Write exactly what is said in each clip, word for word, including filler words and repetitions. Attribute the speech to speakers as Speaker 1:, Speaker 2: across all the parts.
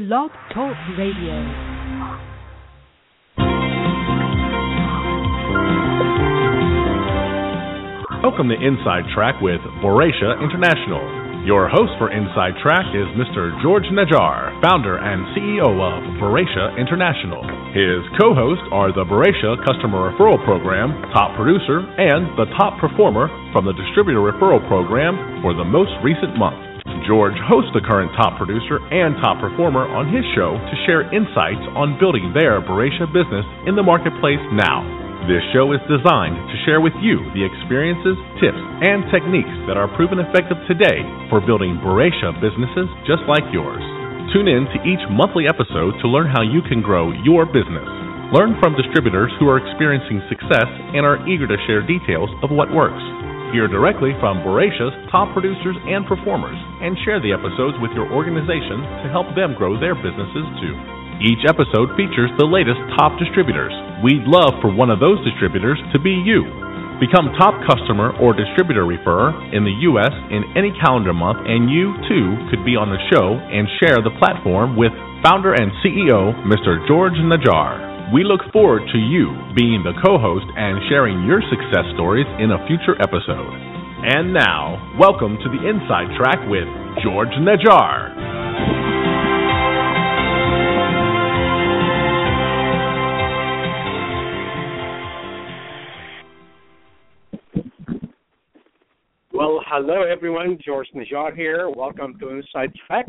Speaker 1: Blog Talk Radio.
Speaker 2: Welcome to Inside Track with Boracia International. Your host for Inside Track is Mister George Najjar, founder and C E O of Boracia International. His co-hosts are the Boracia Customer Referral Program top producer and the top performer from the Distributor Referral Program for the most recent month. George hosts the current top producer and top performer on his show to share insights on building their Boracia business in the marketplace now. This show is designed to share with you the experiences, tips, and techniques that are proven effective today for building Boracia businesses just like yours. Tune in to each monthly episode to learn how you can grow your business. Learn from distributors who are experiencing success and are eager to share details of what works. Hear directly from Boracia's top producers and performers and share the episodes with your organization to help them grow their businesses too. Each episode features the latest top distributors. We'd love for one of those distributors to be you. Become top customer or distributor referrer in the U S in any calendar month, and you, too, could be on the show and share the platform with founder and C E O, Mister George Najjar. We look forward to you being the co-host and sharing your success stories in a future episode. And now, welcome to the Inside Track with George Najjar.
Speaker 3: Well, hello everyone, George Najjar here. Welcome to Inside Track.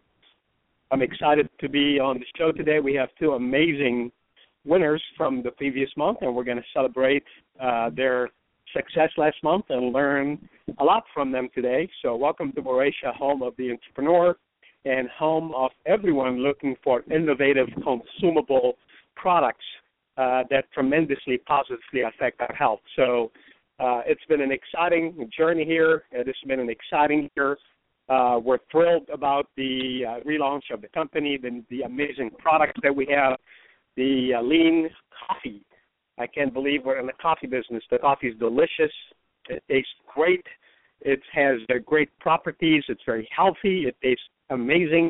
Speaker 3: I'm excited to be on the show today. We have two amazing winners from the previous month, and we're going to celebrate uh, their success last month and learn a lot from them today. So welcome to Boracia, home of the entrepreneur and home of everyone looking for innovative, consumable products uh, that tremendously positively affect our health. So Uh, it's been an exciting journey here. It has been an exciting year. Uh, we're thrilled about the uh, relaunch of the company, the, the amazing products that we have, the uh, lean coffee. I can't believe we're in the coffee business. The coffee is delicious. It tastes great. It has uh, great properties. It's very healthy. It tastes amazing.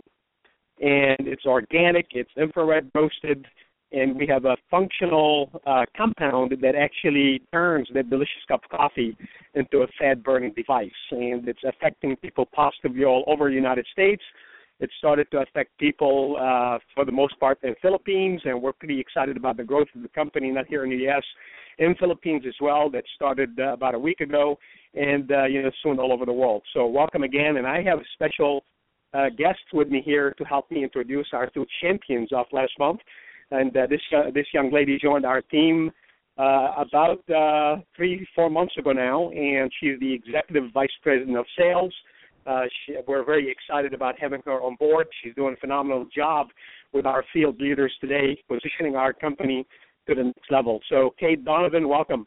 Speaker 3: And it's organic. It's infrared roasted. And we have a functional uh, compound that actually turns that delicious cup of coffee into a fat-burning device. And it's affecting people positively all over the United States. It started to affect people, uh, for the most part, in the Philippines, and we're pretty excited about the growth of the company, not here in the U S, in Philippines as well. That started uh, about a week ago, and uh, you know, soon all over the world. So welcome again, and I have a special uh, guest with me here to help me introduce our two champions of last month. And uh, this uh, this young lady joined our team uh, about uh, three, four months ago now, and she's the Executive Vice President of Sales. Uh, she, we're very excited about having her on board. She's doing a phenomenal job with our field leaders today, positioning our company to the next level. So, Kate Donovan, welcome.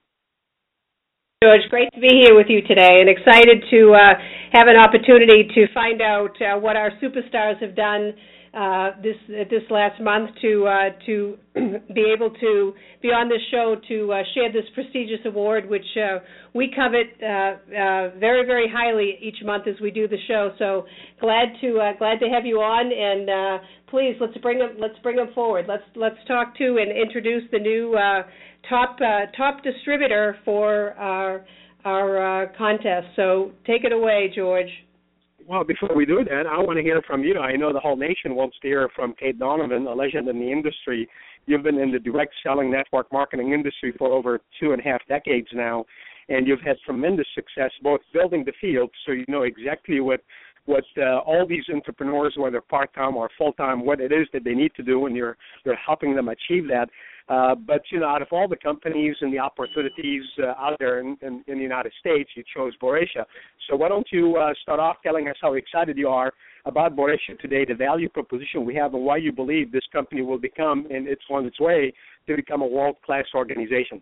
Speaker 4: George, great to be here with you today, and excited to uh, have an opportunity to find out uh, what our superstars have done Uh, this uh, this last month to uh, to be able to be on this show to uh, share this prestigious award, which uh, we covet uh, uh, very very highly each month as we do the show. So glad to uh, glad to have you on, and uh, please let's bring them let's bring them forward. Let's let's talk to and introduce the new uh, top uh, top distributor for our our uh, contest. So take it away, George.
Speaker 3: Well, before we do that, I want to hear from you. I know the whole nation wants to hear from Kate Donovan, a legend in the industry. You've been in the direct selling network marketing industry for over two and a half decades now, and you've had tremendous success both building the field, so you know exactly what what uh, all these entrepreneurs, whether part-time or full-time, what it is that they need to do, and you're, you're helping them achieve that. Uh, but, you know, out of all the companies and the opportunities uh, out there in, in, in the United States, you chose Boracia. So why don't you uh, start off telling us how excited you are about Boracia today, the value proposition we have, and why you believe this company will become, and it's on its way to become a world-class organization.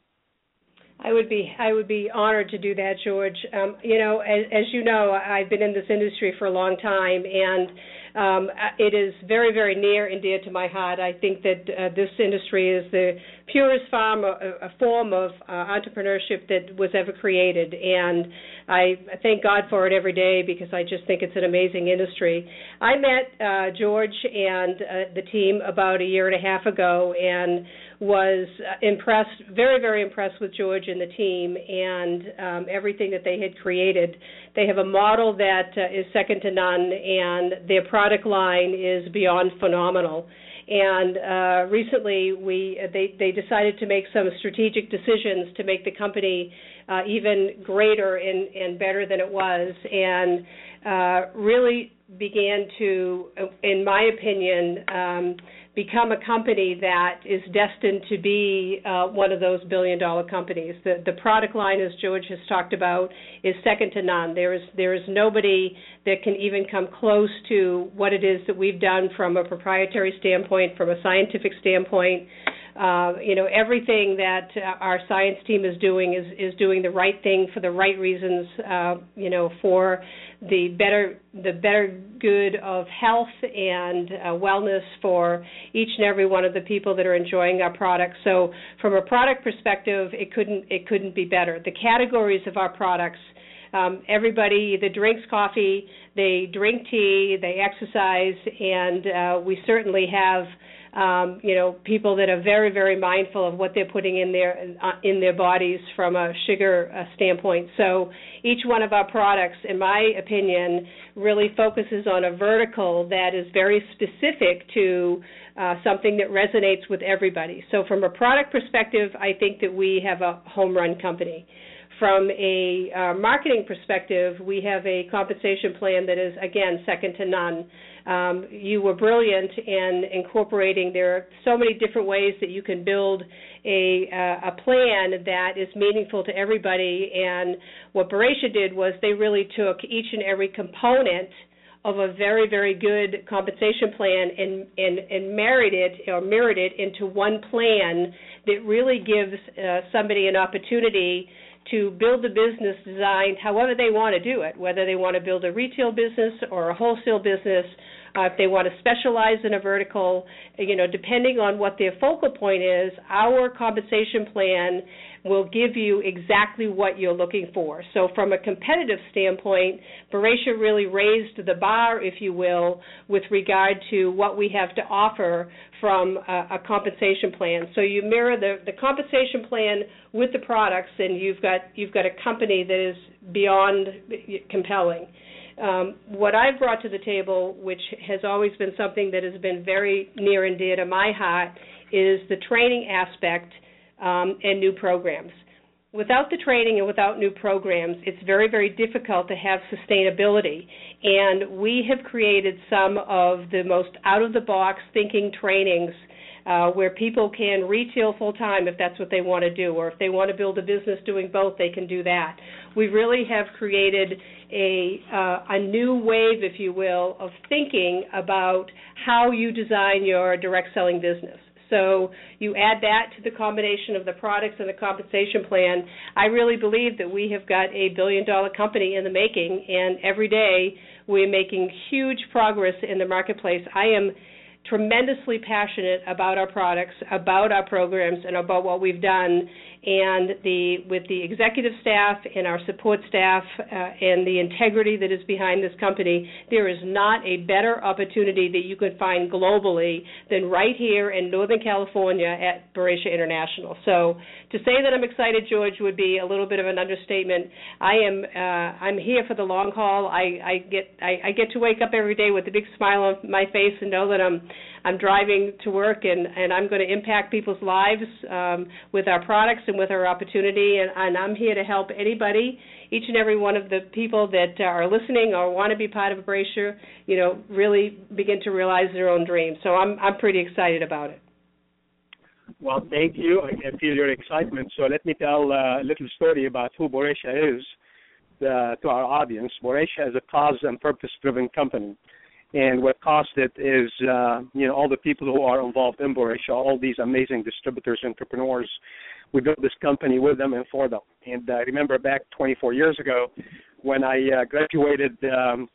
Speaker 4: I would be I would be honored to do that, George. Um, you know, as, as you know, I've been in this industry for a long time, and Um, it is very, very near and dear to my heart. I think that uh, this industry is the purest form, a, a form of uh, entrepreneurship that was ever created, and I thank God for it every day because I just think it's an amazing industry. I met uh, George and uh, the team about a year and a half ago and was impressed, very, very impressed with George and the team and um, everything that they had created. They have a model that uh, is second to none, and their product line is beyond phenomenal. And uh, recently, we they, they decided to make some strategic decisions to make the company uh, even greater and, and better than it was, and uh, really began to, in my opinion, um, become a company that is destined to be uh, one of those billion-dollar companies. The, the product line, as George has talked about, is second to none. There is there is nobody that can even come close to what it is that we've done from a proprietary standpoint, from a scientific standpoint. Uh, you know, everything that uh, our science team is doing is, is doing the right thing for the right reasons, uh, you know, for the better the better good of health and uh, wellness for each and every one of the people that are enjoying our products. So from a product perspective, it couldn't it couldn't be better. The categories of our products, um, everybody either drinks coffee, they drink tea, they exercise, and uh, we certainly have Um, you know, people that are very, very mindful of what they're putting in their uh, in their bodies from a sugar uh, standpoint. So each one of our products, in my opinion, really focuses on a vertical that is very specific to uh, something that resonates with everybody. So from a product perspective, I think that we have a home run company. From a uh, marketing perspective, we have a compensation plan that is, again, second to none. Um, you were brilliant in incorporating. There are so many different ways that you can build a, uh, a plan that is meaningful to everybody. And what Boracia did was they really took each and every component of a very, very good compensation plan and, and, and married it or mirrored it into one plan that really gives uh, somebody an opportunity to build a business designed however they want to do it, whether they want to build a retail business or a wholesale business, uh, if they want to specialize in a vertical, you know, depending on what their focal point is, our compensation plan will give you exactly what you're looking for. So from a competitive standpoint, Boracia really raised the bar, if you will, with regard to what we have to offer from a, a compensation plan. So you mirror the, the compensation plan with the products, and you've got you've got a company that is beyond compelling. Um, what I've brought to the table, which has always been something that has been very near and dear to my heart, is the training aspect um, and new programs. Without the training and without new programs, it's very, very difficult to have sustainability. And we have created some of the most out-of-the-box thinking trainings uh, where people can retail full-time if that's what they want to do, or if they want to build a business doing both, they can do that. We really have created a, uh, a new wave, if you will, of thinking about how you design your direct selling business. So you add that to the combination of the products and the compensation plan. I really believe that we have got a billion-dollar company in the making, and every day we're making huge progress in the marketplace. I am tremendously passionate about our products, about our programs, and about what we've done. And the with the executive staff and our support staff uh, and the integrity that is behind this company, there is not a better opportunity that you can find globally than right here in Northern California at Boracia International. So to say that I'm excited, George, would be a little bit of an understatement. I am uh, I'm here for the long haul. I, I get I, I get to wake up every day with a big smile on my face and know that I'm I'm driving to work and, and I'm going to impact people's lives um, with our products and with our opportunity, and, and I'm here to help anybody, each and every one of the people that are listening or want to be part of Boracia, you know, really begin to realize their own dreams. So I'm I'm pretty excited about it.
Speaker 3: Well, thank you. I can feel your excitement. So let me tell a little story about who Boracia is uh, to our audience. Boracia is a cause and purpose-driven company. And what caused it is, uh, you know, all the people who are involved in Boracia, all these amazing distributors, entrepreneurs. We built this company with them and for them. And I uh, remember back twenty-four years ago when I uh, graduated um,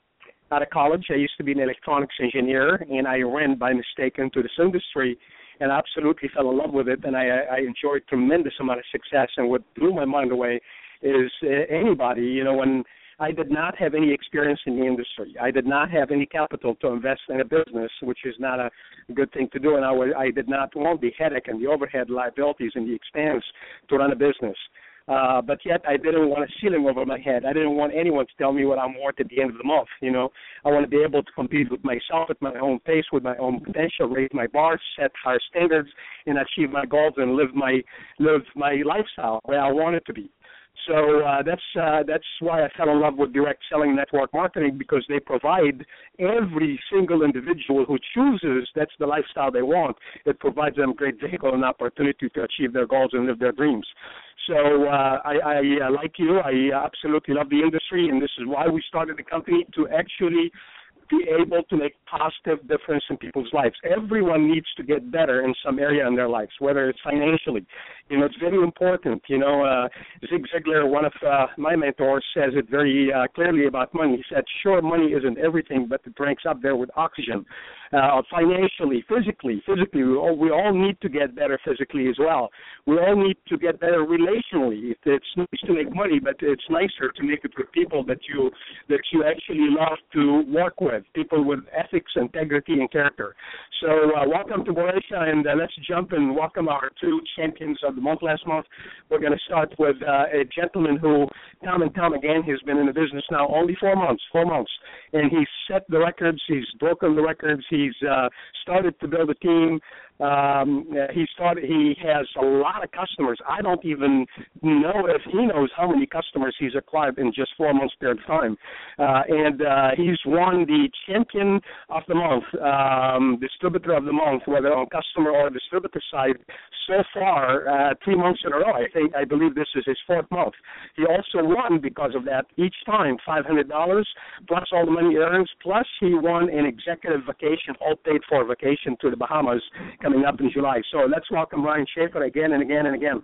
Speaker 3: out of college. I used to be an electronics engineer, and I ran by mistake into this industry and absolutely fell in love with it, and I, I enjoyed tremendous amount of success. And what blew my mind away is uh, anybody, you know, when I did not have any experience in the industry. I did not have any capital to invest in a business, which is not a good thing to do, and I, was, I did not want the headache and the overhead liabilities and the expense to run a business. Uh, but yet I didn't want a ceiling over my head. I didn't want anyone to tell me what I'm worth at the end of the month, you know. I want to be able to compete with myself at my own pace, with my own potential, raise my bars, set higher standards, and achieve my goals and live my live my lifestyle where I want it to be. So uh, that's uh, that's why I fell in love with direct selling network marketing, because they provide every single individual who chooses, that's the lifestyle they want, it provides them great vehicle and opportunity to achieve their goals and live their dreams. So uh, I, I uh, like you, I absolutely love the industry, and this is why we started the company, to actually be able to make positive difference in people's lives. Everyone needs to get better in some area in their lives, whether it's financially. You know, it's very important. You know, uh, Zig Ziglar, one of uh, my mentors, says it very uh, clearly about money. He said, sure, money isn't everything, but it ranks up there with oxygen. Uh, financially, physically, physically, we all, we all need to get better physically as well. We all need to get better relationally. It's nice to make money, but it's nicer to make it with people that you that you actually love to work with, people with ethics, integrity, and character. So uh, welcome to Boracia, and uh, let's jump and welcome our two champions of the month last month. We're going to start with uh, a gentleman who, time and time again, has been in the business now only four months, four months, and he's set the records, he's broken the records, he's uh, started to build a team. Um, he started. He has a lot of customers. I don't even know if he knows how many customers he's acquired in just four months period of time. Uh, and uh, he's won the Champion of the Month, um, Distributor of the Month, whether on customer or distributor side, so far uh, three months in a row. I think I believe this is his fourth month. He also won because of that each time five hundred dollars plus all the money earned. Plus he won an executive vacation, all paid for vacation to the Bahamas, coming up in July. So let's welcome Ryan Schaefer again and again and again.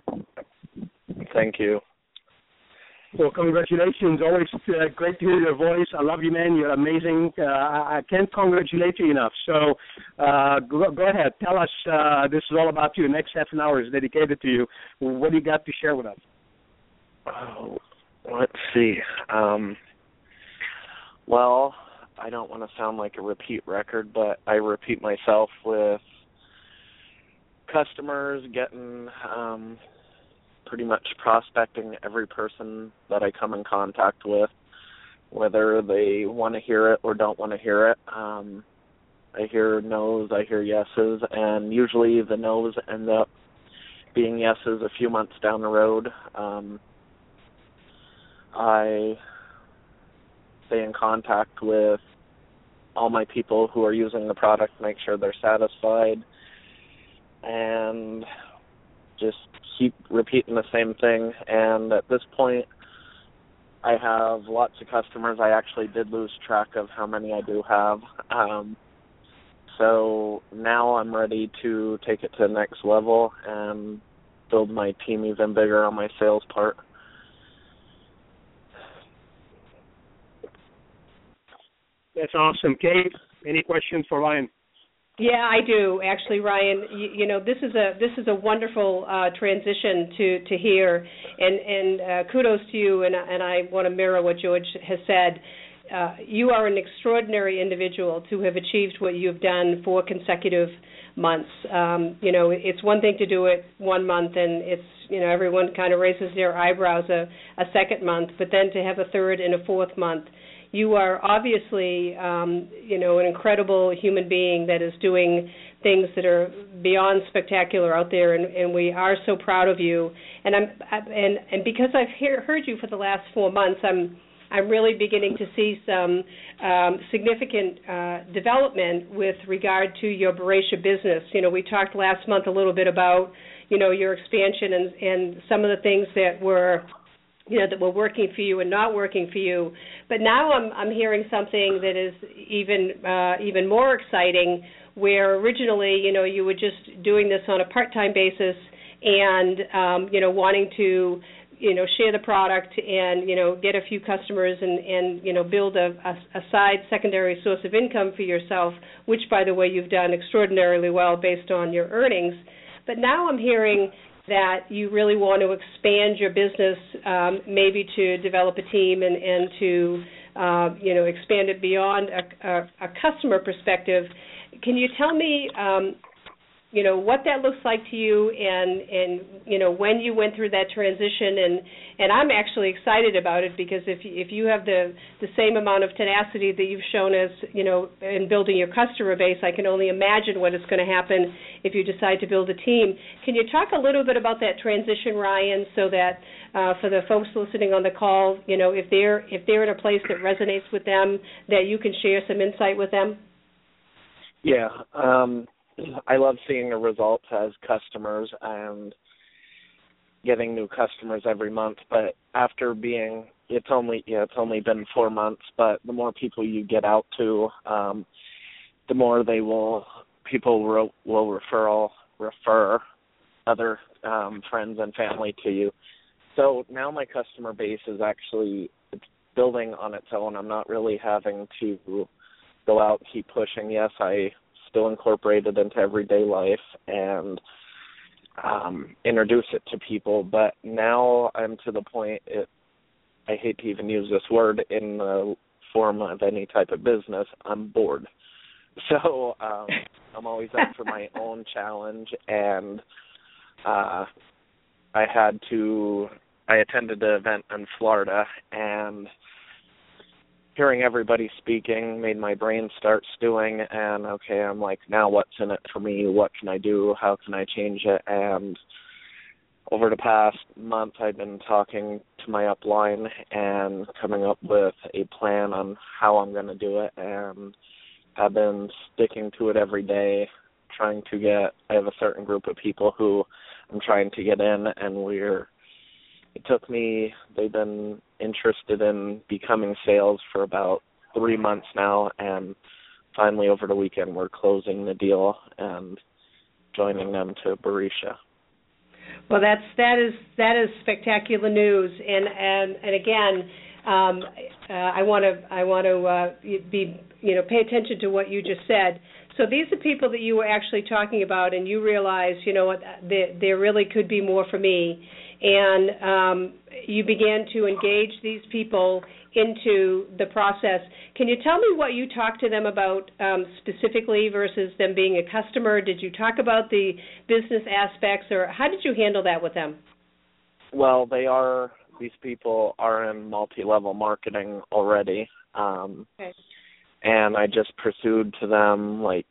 Speaker 1: Thank you.
Speaker 3: Well, congratulations. Always uh, great to hear your voice. I love you, man. You're amazing. Uh, I, I can't congratulate you enough. So uh, go, go ahead. Tell us, uh, this is all about you. The next half an hour is dedicated to you. What do you got to share with us?
Speaker 1: Oh, let's see. Um, well, I don't want to sound like a repeat record, but I repeat myself with customers, getting um, pretty much prospecting every person that I come in contact with, whether they want to hear it or don't want to hear it. Um, I hear no's, I hear yeses, and usually the no's end up being yeses a few months down the road. Um, I stay in contact with all my people who are using the product, make sure they're satisfied, and just keep repeating the same thing. And at this point, I have lots of customers. I actually did lose track of how many I do have. Um, so now I'm ready to take it to the next level and build my team even bigger on my sales part.
Speaker 3: That's awesome. Kate, any questions for Ryan?
Speaker 4: Yeah, I do actually, Ryan. You, you know, this is a this is a wonderful uh, transition to, to hear, and and uh, kudos to you. And and I want to mirror what George has said. Uh, you are an extraordinary individual to have achieved what you've done for consecutive months. Um, you know, it's one thing to do it one month, and it's you know everyone kind of raises their eyebrows a, a second month, but then to have a third and a fourth month. You are obviously, um, you know, an incredible human being that is doing things that are beyond spectacular out there, and, and we are so proud of you. And I'm, and and because I've hear, heard you for the last four months, I'm I'm really beginning to see some um, significant uh, development with regard to your Boracia business. You know, we talked last month a little bit about, you know, your expansion and and some of the things that were, you know, that were working for you and not working for you. But now I'm I'm hearing something that is even uh, even more exciting, where originally, you know, you were just doing this on a part-time basis and, um, you know, wanting to, you know, share the product and, you know, get a few customers and, and you know, build a, a, a side secondary source of income for yourself, which, by the way, you've done extraordinarily well based on your earnings. But now I'm hearing that you really want to expand your business, um, maybe to develop a team and, and to, uh, you know, expand it beyond a, a, a customer perspective. Can you tell me, um, you know, what that looks like to you and, and, you know, when you went through that transition? And, and I'm actually excited about it because if you, if you have the, the same amount of tenacity that you've shown as, you know, in building your customer base, I can only imagine what is going to happen if you decide to build a team. Can you talk a little bit about that transition, Ryan, so that uh, for the folks listening on the call, you know, if they're, if they're in a place that resonates with them, that you can share some insight with them?
Speaker 1: Yeah, um, I love seeing the results as customers and getting new customers every month. But after being, it's only yeah, it's only been four months. But the more people you get out to, um, the more they will people will, will referral refer other um, friends and family to you. So now my customer base is actually it's building on its own. I'm not really having to go out and keep pushing. Yes, I still incorporate it into everyday life and um, introduce it to people, but now I'm to the point, it, I hate to even use this word in the form of any type of business, I'm bored. So um, I'm always up for my own challenge, and uh, I had to, I attended an event in Florida, and hearing everybody speaking made my brain start stewing, and okay, I'm like, now what's in it for me? What can I do? How can I change it? And over the past month, I've been talking to my upline and coming up with a plan on how I'm going to do it, and I've been sticking to it every day, trying to get, I have a certain group of people who I'm trying to get in, and we're It took me, they've been interested in becoming sales for about three months now, and finally over the weekend we're closing the deal and joining them to Barisha.
Speaker 4: Well, that's that is that is spectacular news, and and and again, um, uh, I want to I want to uh, be you know pay attention to what you just said. So these are people that you were actually talking about, and you realize, you know what, there, there really could be more for me. And um, you began to engage these people into the process. Can you tell me what you talked to them about um, specifically versus them being a customer? Did you talk about the business aspects, or how did you handle that with them?
Speaker 1: Well, they are, these people are in multi-level marketing already. Um, okay. And I just pursued to them, like,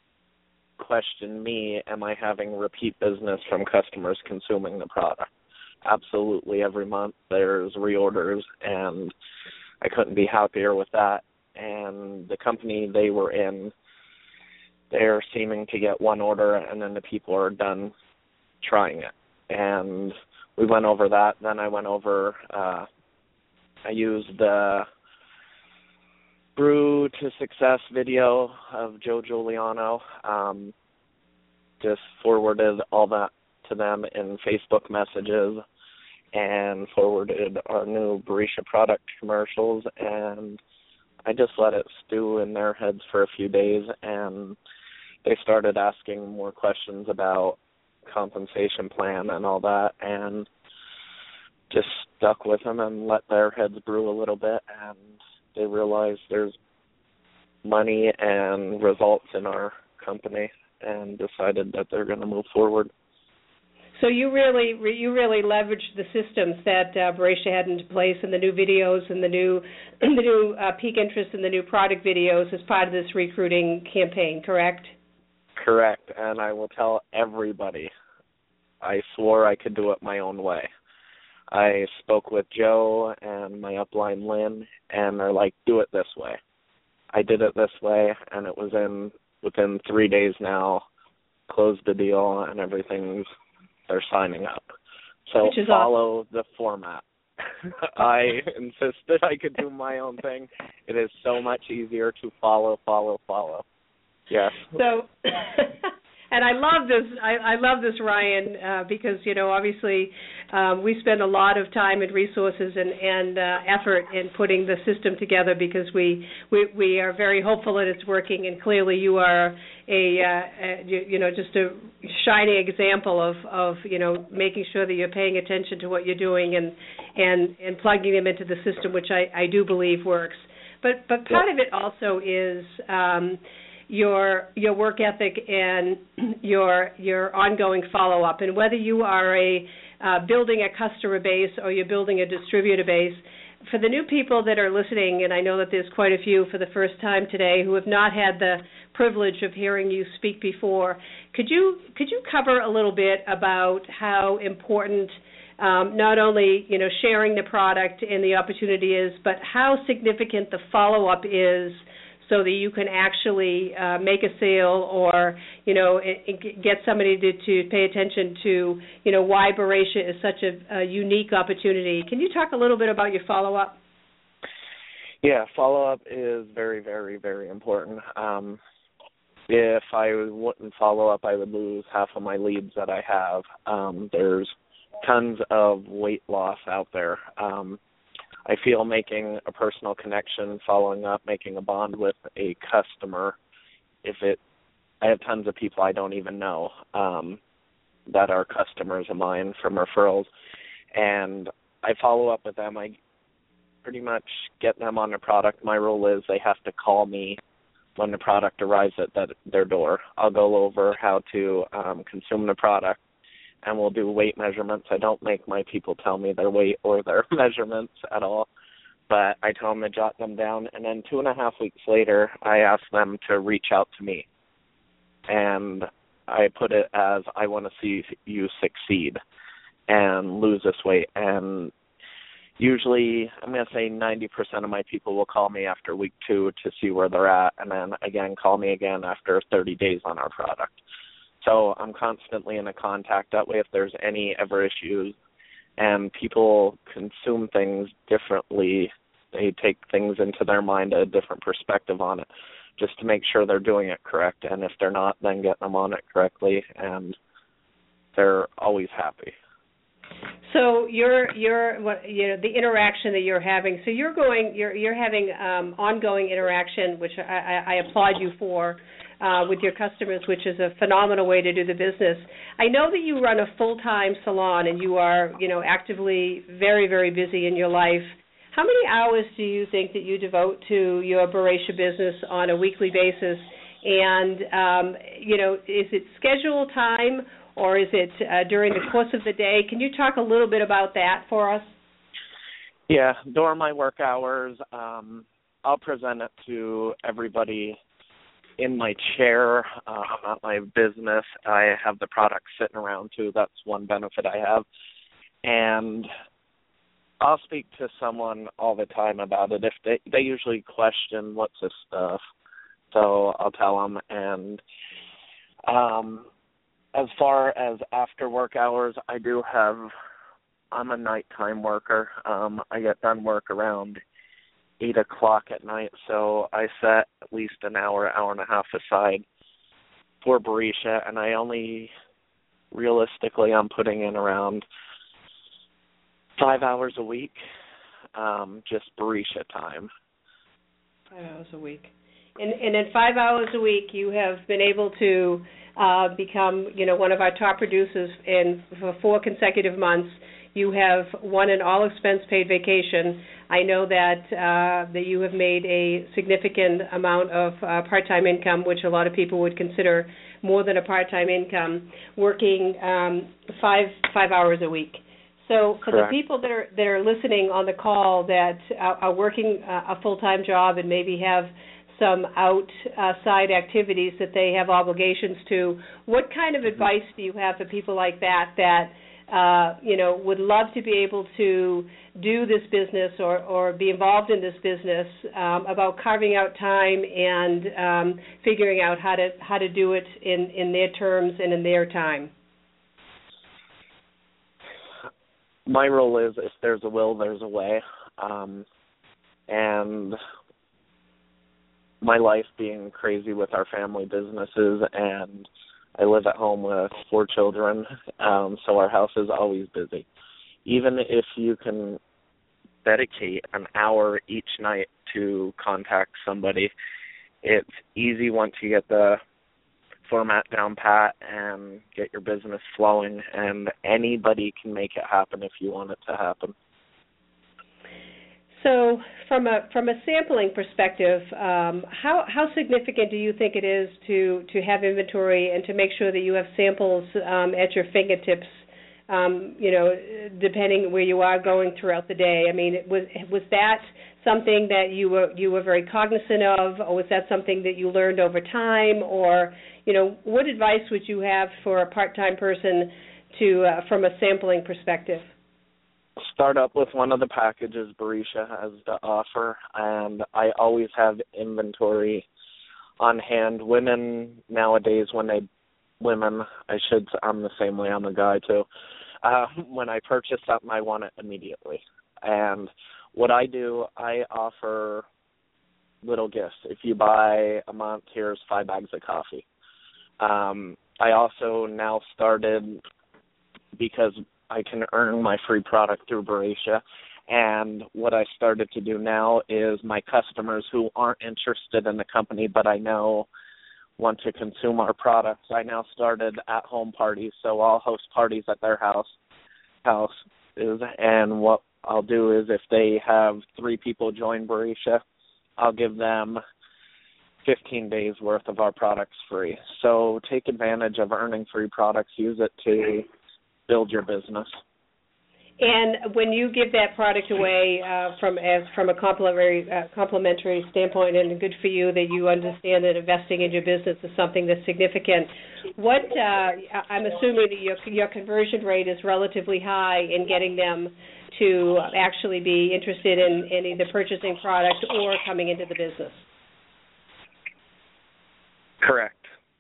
Speaker 1: question me, am I having repeat business from customers consuming the product? Absolutely, every month there's reorders, and I couldn't be happier with that. And the company they were in, they're seeming to get one order, and then the people are done trying it. And we went over that. Then I went over, uh, I used the Brew to Success video of Joe Giuliano, um, just forwarded all that to them in Facebook messages and forwarded our new Barisha product commercials, and I just let it stew in their heads for a few days, and they started asking more questions about compensation plan and all that, and just stuck with them and let their heads brew a little bit, and they realized there's money and results in our company and decided that they're going to move forward.
Speaker 4: So you really you really leveraged the systems that uh, Barisha had into place, and the new videos and the new the new uh, peak interest in the new product videos as part of this recruiting campaign, correct?
Speaker 1: Correct, and I will tell everybody, I swore I could do it my own way. I spoke with Joe and my upline Lynn, and they're like, do it this way. I did it this way, and it was in within three days now, closed the deal, and everything's, they're signing up. So follow awesome. The format. I insisted I could do my own thing. It is so much easier to follow, follow, follow. Yes.
Speaker 4: So And I love this. I, I love this, Ryan, uh, because you know, obviously, um, we spend a lot of time and resources and, and uh, effort in putting the system together because we, we we are very hopeful that it's working. And clearly, you are a, uh, a you, you know just a shining example of, of you know making sure that you're paying attention to what you're doing and and, and plugging them into the system, which I, I do believe works. But but part yeah. of it also is. Um, your your work ethic and your your ongoing follow-up. And whether you are a uh, building a customer base or you're building a distributor base, for the new people that are listening, and I know that there's quite a few for the first time today who have not had the privilege of hearing you speak before, could you could you cover a little bit about how important um, not only you know sharing the product and the opportunity is, but how significant the follow-up is, so that you can actually uh, make a sale or, you know, it, it get somebody to, to pay attention to, you know, why Boracia is such a, a unique opportunity. Can you talk a little bit about your follow-up?
Speaker 1: Yeah, follow-up is very, very, very important. Um, if I wouldn't follow up, I would lose half of my leads that I have. Um, there's tons of weight loss out there. Um, I feel making a personal connection, following up, making a bond with a customer, if it, I have tons of people I don't even know um, that are customers of mine from referrals, and I follow up with them. I pretty much get them on the product. My rule is they have to call me when the product arrives at that, their door. I'll go over how to um, consume the product, and we'll do weight measurements. I don't make my people tell me their weight or their measurements at all, but I tell them to jot them down, and then two and a half weeks later, I ask them to reach out to me, and I put it as, I want to see you succeed and lose this weight, and usually, I'm going to say ninety percent of my people will call me after week two to see where they're at, and then, again, call me again after thirty days on our product. So I'm constantly in a contact. That way, if there's any ever issues, and people consume things differently, they take things into their mind, a different perspective on it, just to make sure they're doing it correct. And if they're not, then get them on it correctly, and they're always happy.
Speaker 4: So you're you're what you know the interaction that you're having. So you're going you're you're having um, ongoing interaction, which I, I, I applaud you for. Uh, with your customers, which is a phenomenal way to do the business. I know that you run a full-time salon and you are, you know, actively very, very busy in your life. How many hours do you think that you devote to your Boracia business on a weekly basis? And, um, you know, is it scheduled time or is it uh, during the course of the day? Can you talk a little bit about that for us?
Speaker 1: Yeah, during my work hours, um, I'll present it to everybody in my chair uh, at my business. I have the product sitting around too. That's one benefit I have. And I'll speak to someone all the time about it. If they, they usually question what's this stuff, so I'll tell them. And um, as far as after work hours, I do have, I'm a nighttime worker. Um, I get done work around eight o'clock at night, so I set at least an hour, hour and a half aside for Boracia, and I only, realistically, I'm putting in around five hours a week, um, just Boracia time.
Speaker 4: Five hours a week. And, and in five hours a week, you have been able to uh, become, you know, one of our top producers, and for four consecutive months, you have won an all-expense-paid vacation. I know that uh, that you have made a significant amount of uh, part-time income, which a lot of people would consider more than a part-time income, working um, five five hours a week. So for
Speaker 1: Correct.
Speaker 4: the people that are that are listening on the call that are, are working uh, a full-time job and maybe have some outside activities that they have obligations to, what kind of advice do you have for people like that that Uh, you know, would love to be able to do this business or, or be involved in this business, um, about carving out time and um, figuring out how to how to do it in, in their terms and in their time?
Speaker 1: My rule is, if there's a will, there's a way. Um, and my life being crazy with our family businesses, and I live at home with four children, um, so our house is always busy. Even if you can dedicate an hour each night to contact somebody, it's easy once you get the format down pat and get your business flowing, and anybody can make it happen if you want it to happen.
Speaker 4: So from a from a sampling perspective, um, how how significant do you think it is to, to have inventory and to make sure that you have samples um, at your fingertips, um, you know, depending where you are going throughout the day? I mean, was was that something that you were you were very cognizant of, or was that something that you learned over time? Or, you know, what advice would you have for a part-time person to uh, from a sampling perspective?
Speaker 1: Start up with one of the packages Barisha has to offer, and I always have inventory on hand. Women nowadays, when they, women, I should, I'm the same way, I'm a guy too. Uh, when I purchase something, I want it immediately. And what I do, I offer little gifts. If you buy a month, here's five bags of coffee. Um, I also now started, because I can earn my free product through Barisha, and what I started to do now is my customers who aren't interested in the company but I know want to consume our products, I now started at-home parties, so I'll host parties at their house, house, and what I'll do is if they have three people join Barisha, I'll give them fifteen days worth of our products free. So take advantage of earning free products, use it to build your business.
Speaker 4: And when you give that product away uh, from as from a complimentary uh, complimentary standpoint, and good for you that you understand that investing in your business is something that's significant. What uh, I'm assuming that your your conversion rate is relatively high in getting them to actually be interested in, in either purchasing product or coming into the business.
Speaker 1: Correct.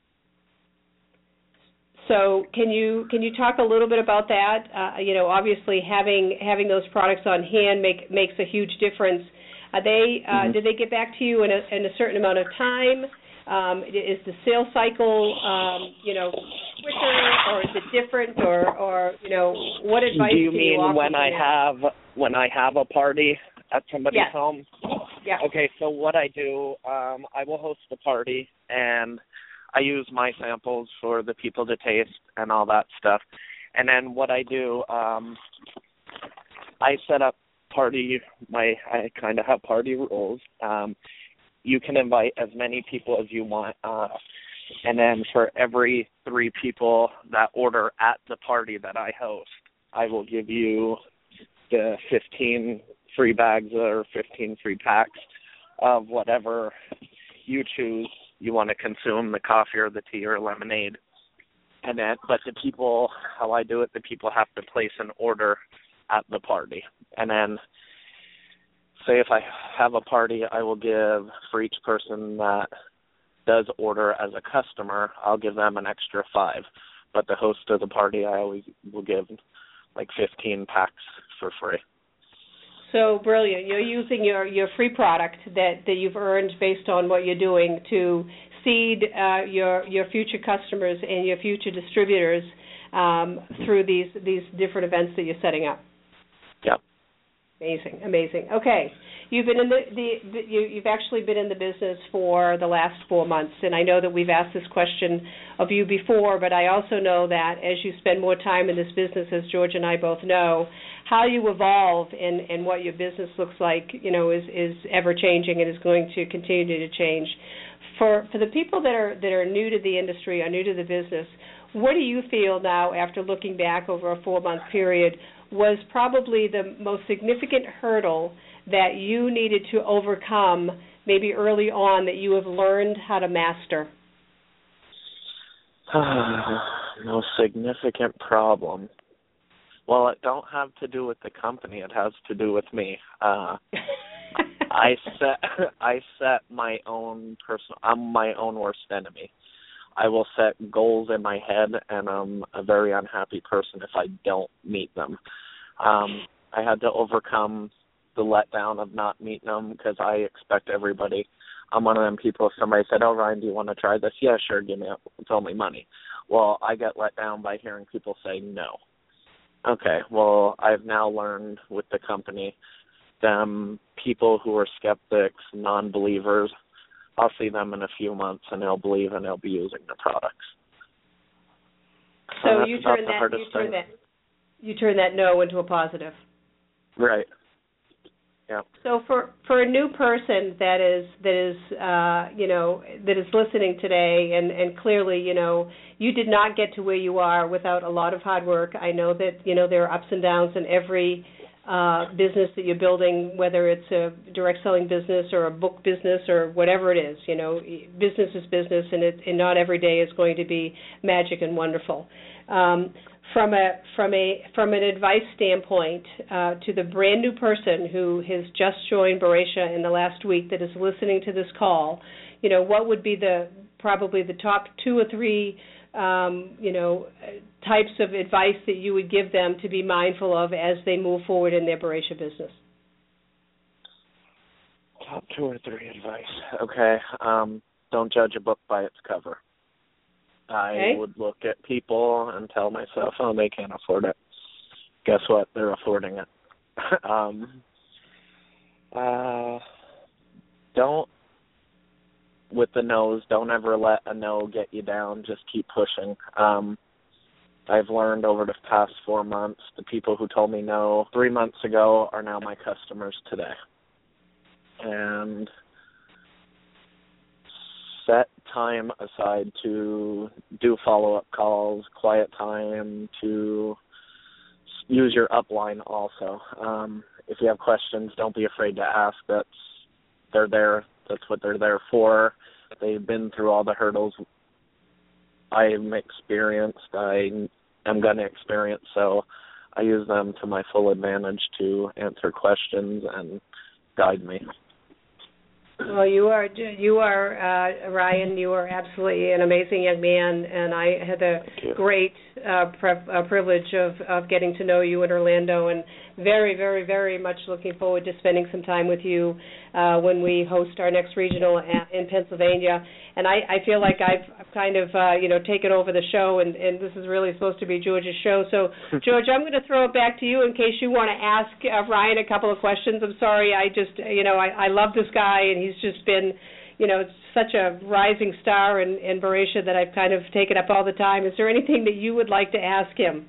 Speaker 4: So can you can you talk a little bit about that? Uh, you know, obviously having having those products on hand make, makes a huge difference. Are they uh, mm-hmm. Did they get back to you in a, in a certain amount of time? Um, is the sales cycle um, you know quicker, or is it different, or, or you know what advice
Speaker 1: do you
Speaker 4: do
Speaker 1: mean
Speaker 4: you offer
Speaker 1: when I have when I have a party at somebody's
Speaker 4: yes.
Speaker 1: home?
Speaker 4: Yeah.
Speaker 1: Okay, so what I do, um, I will host a party and I use my samples for the people to taste and all that stuff. And then what I do, um, I set up party, my I kind of have party rules. Um, you can invite as many people as you want. Uh, and then for every three people that order at the party that I host, I will give you the fifteen free bags or fifteen free packs of whatever you choose you want to consume, the coffee or the tea or lemonade. And then, but the people, how I do it, the people have to place an order at the party. And then, say if I have a party, I will give, for each person that does order as a customer, I'll give them an extra five. But the host of the party, I always will give like fifteen packs for free.
Speaker 4: So brilliant. You're using your, your free product that, that you've earned based on what you're doing to seed uh, your your future customers and your future distributors um, through these these different events that you're setting up.
Speaker 1: Yep.
Speaker 4: Amazing, amazing. Okay, you've been in the, the, the you, you've actually been in the business for the last four months, and I know that we've asked this question of you before, but I also know that as you spend more time in this business, as George and I both know, how you evolve and, and what your business looks like, you know, is, is ever changing and is going to continue to change. For for the people that are that are new to the industry, are new to the business, what do you feel now after looking back over a four month period was probably the most significant hurdle that you needed to overcome maybe early on that you have learned how to master?
Speaker 1: Most significant problem. Well, it don't have to do with the company. It has to do with me. Uh, I set I set my own personal. I'm my own worst enemy. I will set goals in my head, and I'm a very unhappy person if I don't meet them. Um, I had to overcome the letdown of not meeting them because I expect everybody. I'm one of them people. If somebody said, "Oh, Ryan, do you want to try this?" Yeah, sure. Give me. A, it's only money. well, I get let down by hearing people say no. Okay, well, I've now learned with the company, them people who are skeptics, non-believers, I'll see them in a few months and they'll believe and they'll be using the products.
Speaker 4: So you turn that you turn that you turn that no into a positive.
Speaker 1: Right. Yeah.
Speaker 4: So for, for a new person that is that is uh, you know that is listening today, and, and clearly you know you did not get to where you are without a lot of hard work. I know that you know there are ups and downs in every uh, business that you're building, whether it's a direct selling business or a book business or whatever it is. You know, business is business, and it and not every day is going to be magic and wonderful. Um, From a from a from an advice standpoint, uh, to the brand new person who has just joined Boracia in the last week that is listening to this call, you know, what would be the probably the top two or three, um, you know, types of advice that you would give them to be mindful of as they move forward in their Boracia business?
Speaker 1: Top two or three advice. Okay. Um, don't judge a book by its cover. I
Speaker 4: okay.
Speaker 1: would look at people and tell myself, oh, they can't afford it. Guess what? They're affording it. um, uh, don't, with the no's, don't ever let a no get you down. Just keep pushing. Um, I've learned over the past four months, the people who told me no three months ago are now my customers today. And set time aside to do follow-up calls, quiet time, to use your upline also. Um, if you have questions, don't be afraid to ask. That's they're there. That's what they're there for. They've been through all the hurdles I'm experienced, I am going to experience, so I use them to my full advantage to answer questions and guide me.
Speaker 4: Well, you are, you are uh, Ryan, you are absolutely an amazing young man, and I had the great uh, pre- uh, privilege of, of getting to know you in Orlando, and very, very, very much looking forward to spending some time with you uh, when we host our next regional in Pennsylvania. And I, I feel like I've, I've kind of, uh, you know, taken over the show, and, and this is really supposed to be George's show. So, George, I'm going to throw it back to you in case you want to ask uh, Ryan a couple of questions. I'm sorry, I just, you know, I, I love this guy, and he's just been, you know, such a rising star in, in Boracia that I've kind of taken up all the time. Is there anything that you would like to ask him?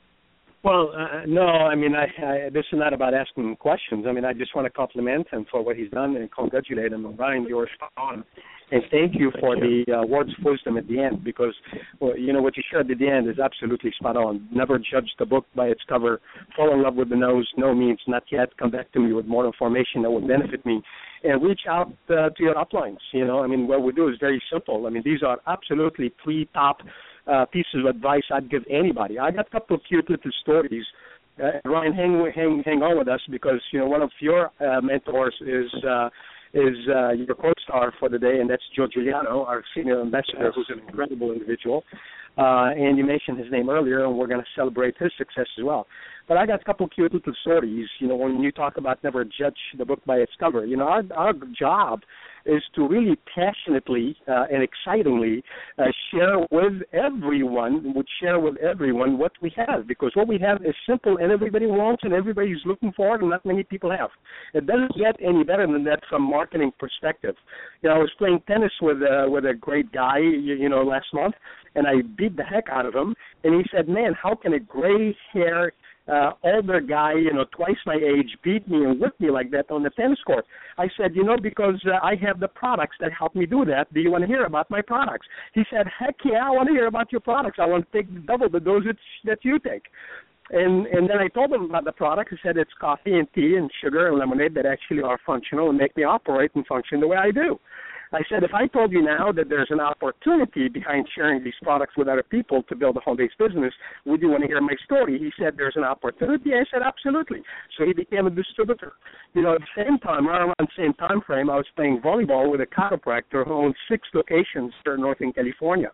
Speaker 3: Well, uh, no, I mean, I, I, this is not about asking him questions. I mean, I just want to compliment him for what he's done and congratulate him. Ryan, you're spot on. And thank you for thank you. the uh, words of wisdom at the end, because, well, you know, what you shared at the end is absolutely spot on. Never judge the book by its cover. Fall in love with the nose. No means not yet. Come back to me with more information that will benefit me. And reach out uh, to your uplines. You know, I mean, what we do is very simple. I mean, these are absolutely three top uh, pieces of advice I'd give anybody. I got a couple of cute little stories. Uh, Ryan, hang, hang, hang on with us, because, you know, one of your uh, mentors is uh, is uh, your co-star for the day, and that's Joe Giuliano, our senior ambassador, who's an incredible individual. Uh, and you mentioned his name earlier, and we're going to celebrate his success as well. But I got a couple of cute little stories. You know, when you talk about never judge the book by its cover, you know, our, our job is to really passionately uh, and excitingly uh, share with everyone, would share with everyone what we have, because what we have is simple and everybody wants and everybody's looking for it and not many people have. It doesn't get any better than that from marketing perspective. You know, I was playing tennis with uh, with a great guy, you, you know, last month, and I beat the heck out of him, and he said, man, how can a gray hair Uh, older guy, you know, twice my age, beat me and whip me like that on the tennis court? I said, you know, because uh, I have the products that help me do that. Do you want to hear about my products? He said, heck yeah, I want to hear about your products. I want to take double the dosage that you take. And and then I told him about the product. He said it's coffee and tea and sugar and lemonade that actually are functional and make me operate and function the way I do. I said, if I told you now that there's an opportunity behind sharing these products with other people to build a home-based business, would you want to hear my story? He said, there's an opportunity. I said, absolutely. So he became a distributor. You know, at the same time, right around the same time frame, I was playing volleyball with a chiropractor who owns six locations here in Northern California.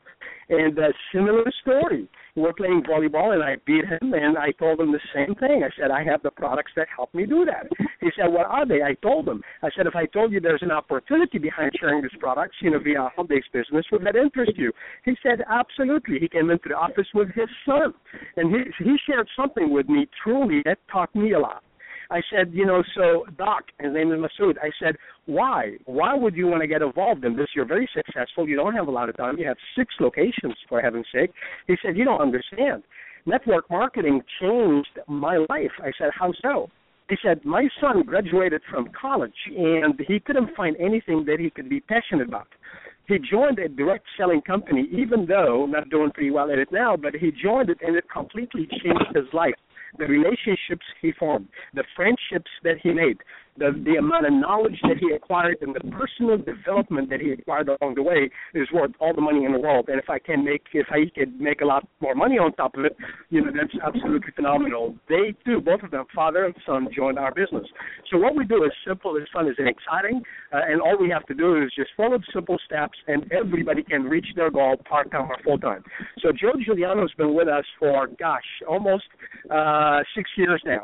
Speaker 3: And a similar story. We're playing volleyball, and I beat him, and I told him the same thing. I said, I have the products that help me do that. He said, what are they? I told him. I said, if I told you there's an opportunity behind sharing these products, you know, via a home-based business, would that interest you? He said, absolutely. He came into the office with his son, and he, he shared something with me truly that taught me a lot. I said, you know, so Doc, his name is Masood, I said, why? Why would you want to get involved in this? You're very successful. You don't have a lot of time. You have six locations, for heaven's sake. He said, you don't understand. Network marketing changed my life. I said, how so? He said, my son graduated from college, and he couldn't find anything that he could be passionate about. He joined a direct selling company, even though not doing pretty well at it now, but he joined it, and it completely changed his life. The relationships he formed, the friendships that he made, the, the amount of knowledge that he acquired, and the personal development that he acquired along the way is worth all the money in the world. And if I can make, if I could make a lot more money on top of it, you know, that's absolutely phenomenal. They too, both of them, father and son, joined our business. So what we do is simple, it's fun, it's exciting, uh, and all we have to do is just follow the simple steps, and everybody can reach their goal part-time or full-time. So Joe Giuliano's been with us for, gosh, almost uh, six years now.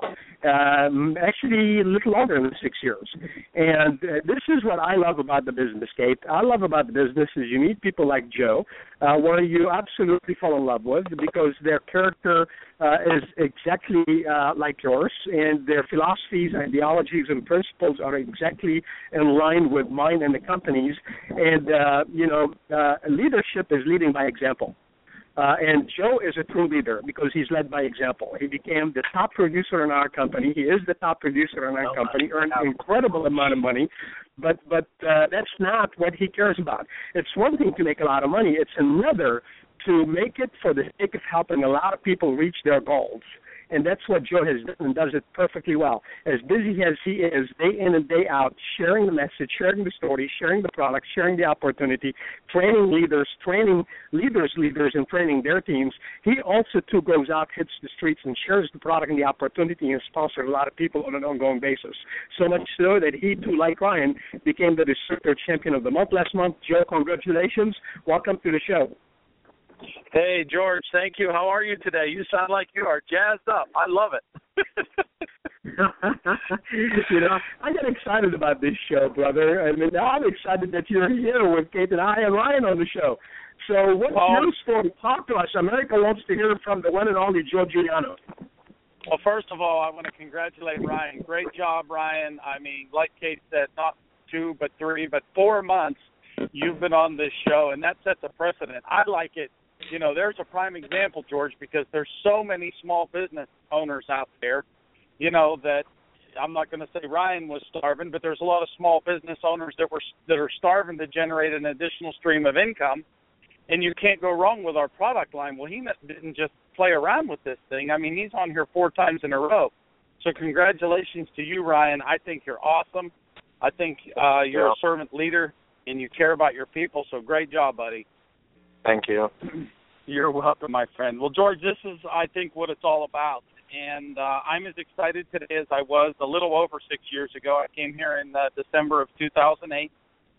Speaker 3: Um, actually, a little longer than six years. And uh, this is what I love about the business, Kate. I love about the business is you meet people like Joe, uh, where you absolutely fall in love with because their character uh, is exactly uh, like yours, and their philosophies, ideologies, and principles are exactly in line with mine and the company's. And, uh, you know, uh, leadership is leading by example. Uh, and Joe is a true leader because he's led by example. He became the top producer in our company. He is the top producer in our oh, company, earned an incredible amount of money, but but uh, that's not what he cares about. It's one thing to make a lot of money. It's another to make it for the sake of helping a lot of people reach their goals. And that's what Joe has done and does it perfectly well. As busy as he is, day in and day out, sharing the message, sharing the story, sharing the product, sharing the opportunity, training leaders, training leaders, leaders, and training their teams, he also, too, goes out, hits the streets, and shares the product and the opportunity and sponsors a lot of people on an ongoing basis. So much so that he, too, like Ryan, became the Distributor Champion of the Month last month. Joe, congratulations. Welcome to the show.
Speaker 5: Hey, George, thank you. How are you today? You sound like you are jazzed up. I love it.
Speaker 3: You know, I get excited about this show, brother. I mean, I'm excited that you're here with Kate and I and Ryan on the show. So what's um, your story? Talk to us. America wants to hear from the one and only Joe Giuliano.
Speaker 5: Well, first of all, I want to congratulate Ryan. Great job, Ryan. I mean, like Kate said, not two, but three, but four months you've been on this show, and that sets a precedent. I like it. You know, there's a prime example, George, because there's so many small business owners out there, you know, that I'm not going to say Ryan was starving, but there's a lot of small business owners that were that are starving to generate an additional stream of income, and you can't go wrong with our product line. Well, he didn't just play around with this thing. I mean, he's on here four times in a row. So congratulations to you, Ryan. I think you're awesome. I think uh, you're a servant leader, and you care about your people, so great job, buddy.
Speaker 1: Thank you.
Speaker 5: You're welcome, my friend. Well, George, this is, I think, what it's all about. And uh, I'm as excited today as I was a little over six years ago. I came here in uh, December of two thousand eight,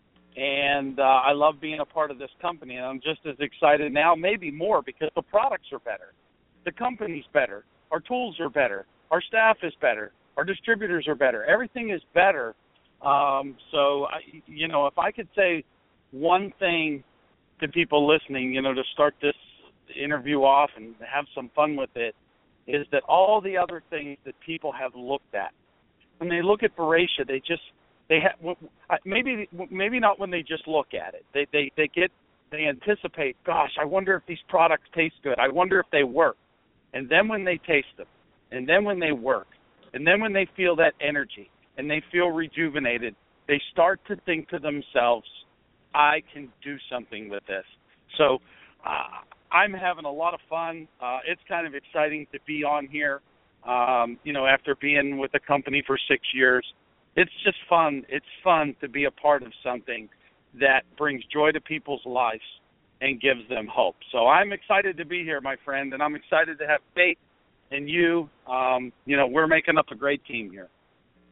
Speaker 5: and uh, I love being a part of this company. And I'm just as excited now, maybe more, because the products are better. The company's better. Our tools are better. Our staff is better. Our distributors are better. Everything is better. Um, so, I, you know, if I could say one thing to people listening, you know, to start this interview off and have some fun with it, is that all the other things that people have looked at, when they look at Voracia, they just, they have, maybe, maybe not when they just look at it. They, they, they get, they anticipate, gosh, I wonder if these products taste good. I wonder if they work. And then when they taste them, and then when they work, and then when they feel that energy, and they feel rejuvenated, they start to think to themselves, I can do something with this. So uh, I'm having a lot of fun. Uh, it's kind of exciting to be on here, um, you know, after being with the company for six years. It's just fun. It's fun to be a part of something that brings joy to people's lives and gives them hope. So I'm excited to be here, my friend, and I'm excited to have Kate and you. Um, you know, we're making up a great team here.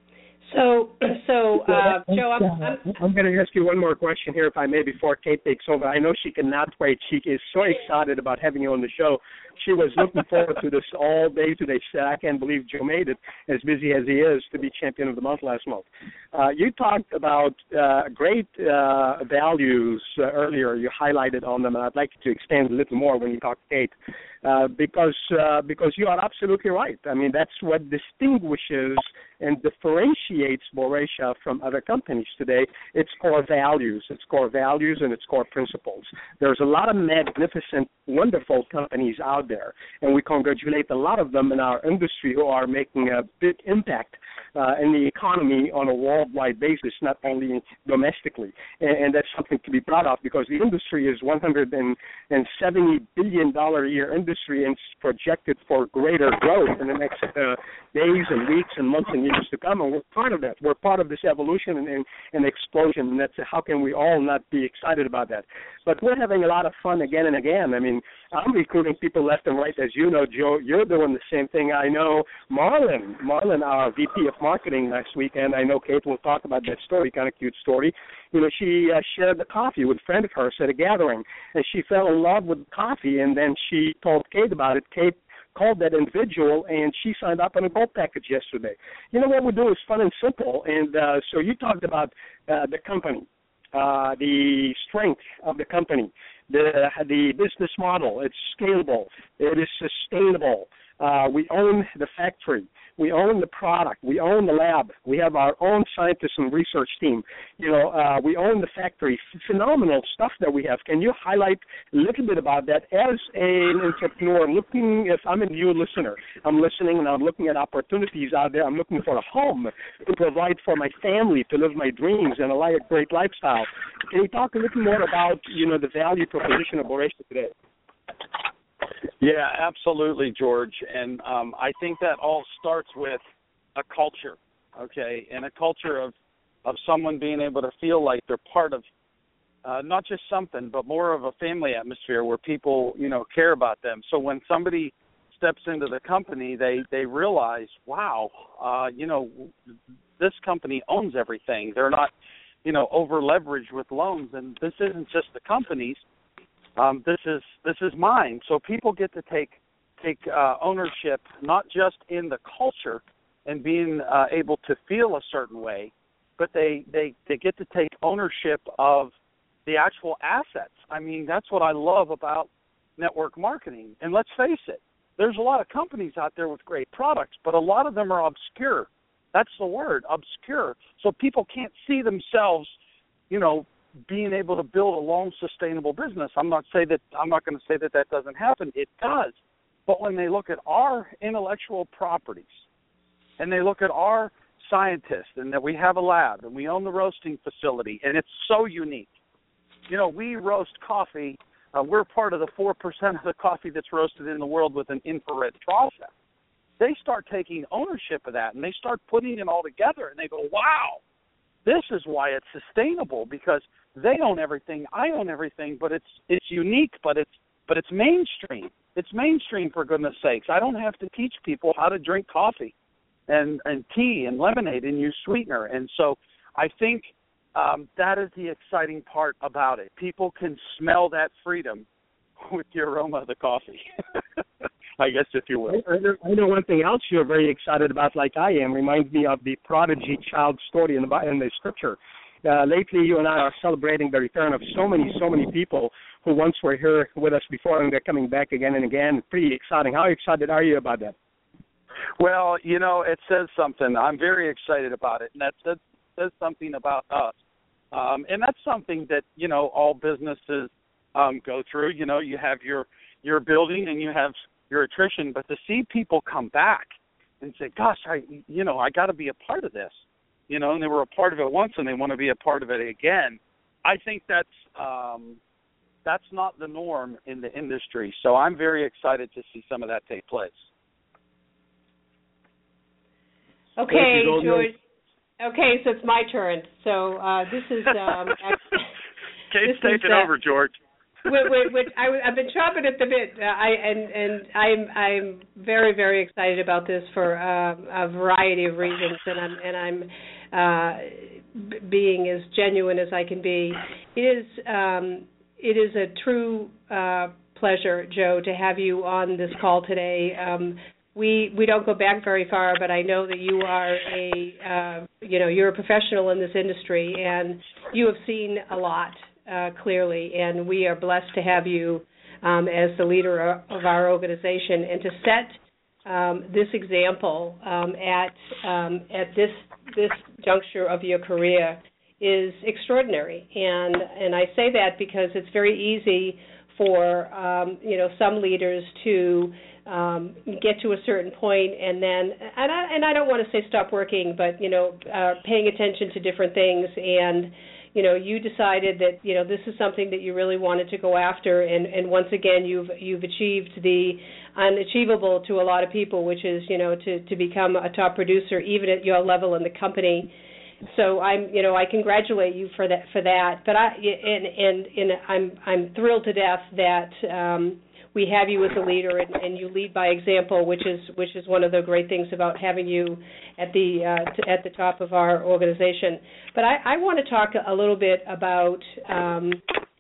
Speaker 4: So, so uh, Joe, I'm, I'm,
Speaker 3: I'm going to ask you one more question here, if I may, before Kate takes over. I know she cannot wait. She is so excited about having you on the show. She was looking forward to this all day today. She said, I can't believe Joe made it, as busy as he is, to be champion of the month last month. Uh, you talked about uh, great uh, values uh, earlier. You highlighted on them, and I'd like you to expand a little more when you talk to Kate, uh, because uh, because you are absolutely right. I mean, that's what distinguishes and differentiates Boracia from other companies today. It's core values. It's core values and its core principles. There's a lot of magnificent, wonderful companies out there, and we congratulate a lot of them in our industry who are making a big impact uh, in the economy on a worldwide basis, not only domestically. And, and that's something to be proud of, because the industry is one hundred seventy billion dollars a year industry, and it's projected for greater growth in the next uh, days and weeks and months and years to come, and we're part of that. We're part of this evolution and, and, and explosion, and that's how can we all not be excited about that? But we're having a lot of fun again and again. I mean, I'm recruiting people left and right, as you know, Joe. You're doing the same thing. I know Marlon, Marlon, our V P of marketing last week, and I know Kate will talk about that story, kind of cute story. You know, she uh, shared the coffee with a friend of hers at a gathering, and she fell in love with coffee, and then she told Kate about it. Kate called that individual, and she signed up on a gold package yesterday. You know, what we do is fun and simple, and uh, so you talked about uh, the company, uh, the strength of the company, the the business model. It's scalable. It is sustainable. Uh, we own the factory. We own the product. We own the lab. We have our own scientists and research team. You know, uh, we own the factory. Phenomenal stuff that we have. Can you highlight a little bit about that as an entrepreneur? Looking, if I'm a new listener, I'm listening and I'm looking at opportunities out there. I'm looking for a home to provide for my family, to live my dreams and a life, great lifestyle. Can you talk a little more about, you know, the value proposition of Boracia today?
Speaker 5: Yeah, absolutely, George. And um, I think that all starts with a culture, okay, and a culture of, of someone being able to feel like they're part of uh, not just something, but more of a family atmosphere where people, you know, care about them. So when somebody steps into the company, they, they realize, wow, uh, you know, this company owns everything. They're not, you know, over-leveraged with loans, and this isn't just the company's. Um, this is this is mine. So people get to take take uh, ownership, not just in the culture and being uh, able to feel a certain way, but they, they, they get to take ownership of the actual assets. I mean, that's what I love about network marketing. And let's face it, there's a lot of companies out there with great products, but a lot of them are obscure. That's the word, obscure. So people can't see themselves, you know, being able to build a long, sustainable business. I'm not say that I'm not going to say that that doesn't happen. It does. But when they look at our intellectual properties and they look at our scientists and that we have a lab and we own the roasting facility and it's so unique. You know, we roast coffee. Uh, we're part of the four percent of the coffee that's roasted in the world with an infrared process. They start taking ownership of that and they start putting it all together and they go, wow, this is why it's sustainable, because they own everything, I own everything, but it's it's unique, but it's but it's mainstream. It's mainstream, for goodness sakes. I don't have to teach people how to drink coffee and, and tea and lemonade and use sweetener. And so I think um, that is the exciting part about it. People can smell that freedom with the aroma of the coffee, I guess, if you will.
Speaker 3: I know one thing else you're very excited about, like I am, reminds me of the prodigy child story in the, in the scripture. Uh, lately, you and I are celebrating the return of so many, so many people who once were here with us before, and they're coming back again and again. Pretty exciting. How excited are you about that?
Speaker 5: Well, you know, it says something. I'm very excited about it, and that says, says something about us. Um, and that's something that, you know, all businesses um, go through. You know, you have your, your building and you have your attrition, but to see people come back and say, gosh, I, you know, I got to be a part of this. You know, and they were a part of it once and they want to be a part of it again. I think that's um, that's not the norm in the industry. So I'm very excited to see some of that take place.
Speaker 4: Okay, George. Okay, so it's my turn. So uh, this is... Um,
Speaker 5: Kate's taking uh, over, George.
Speaker 4: which, which I, I've been chomping at the bit, uh, I, and, and I'm I'm very very excited about this for uh, a variety of reasons, and I'm and I'm uh, b- being as genuine as I can be. It is um, it is a true uh, pleasure, Joe, to have you on this call today. Um, we we don't go back very far, but I know that you are a uh, you know you're a professional in this industry, and you have seen a lot uh, clearly, and we are blessed to have you um, as the leader of our organization, and to set um, this example um, at um, at this this juncture of your career is extraordinary. And and I say that because it's very easy for um, you know some leaders to um, get to a certain point and then and I and I don't want to say stop working, but you know uh, paying attention to different things. And you know you decided that you know this is something that you really wanted to go after, and, and once again you've you've achieved the unachievable to a lot of people, which is you know to, to become a top producer even at your level in the company. So I'm, you know, I congratulate you for that. For that, but I and and, and I'm I'm thrilled to death that um, we have you as a leader, and, and you lead by example, which is which is one of the great things about having you at the uh, t- at the top of our organization. But I, I want to talk a little bit about um,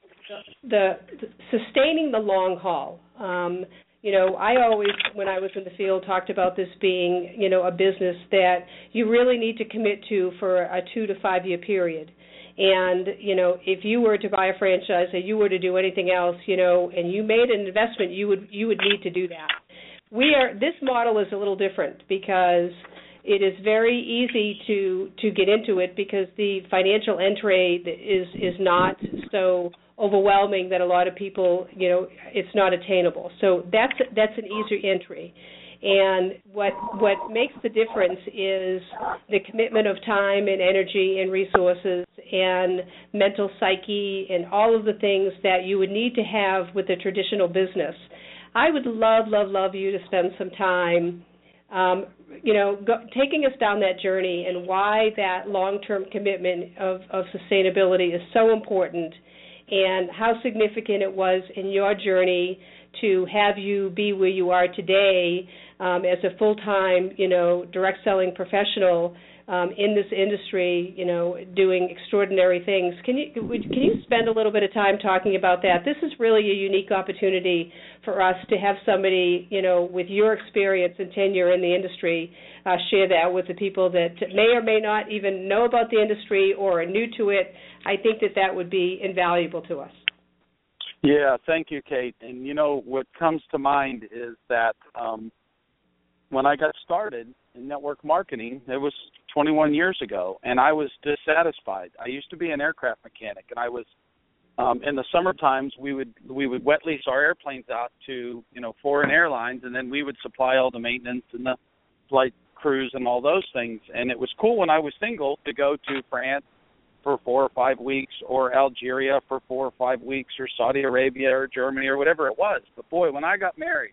Speaker 4: the, the sustaining the long haul. Um, You know, I always, when I was in the field, talked about this being, you know, a business that you really need to commit to for a two to five year period. And, you know, if you were to buy a franchise or you were to do anything else, you know, and you made an investment, you would you would need to do that. We are, this model is a little different because it is very easy to, to get into it because the financial entry is is not so overwhelming that a lot of people, you know, it's not attainable. So that's that's an easier entry. And what what makes the difference is the commitment of time and energy and resources and mental psyche and all of the things that you would need to have with a traditional business. I would love, love, love you to spend some time Um, you know, go, taking us down that journey and why that long-term commitment of, of sustainability is so important, and how significant it was in your journey to have you be where you are today um, as a full-time, you know, direct selling professional um, in this industry, you know, doing extraordinary things. Can you can you spend a little bit of time talking about that? This is really a unique opportunity for us to have somebody, you know, with your experience and tenure in the industry uh, share that with the people that may or may not even know about the industry or are new to it. I think that that would be invaluable to us.
Speaker 5: Yeah, thank you, Kate. And, you know, what comes to mind is that um, when I got started in network marketing, it was twenty-one years ago, and I was dissatisfied. I used to be an aircraft mechanic, and I was um, in the summer times we would we would wet lease our airplanes out to, you know, foreign airlines, and then we would supply all the maintenance and the flight crews and all those things. And it was cool when I was single to go to France for four or five weeks, or Algeria for four or five weeks, or Saudi Arabia or Germany or whatever it was. But boy, when I got married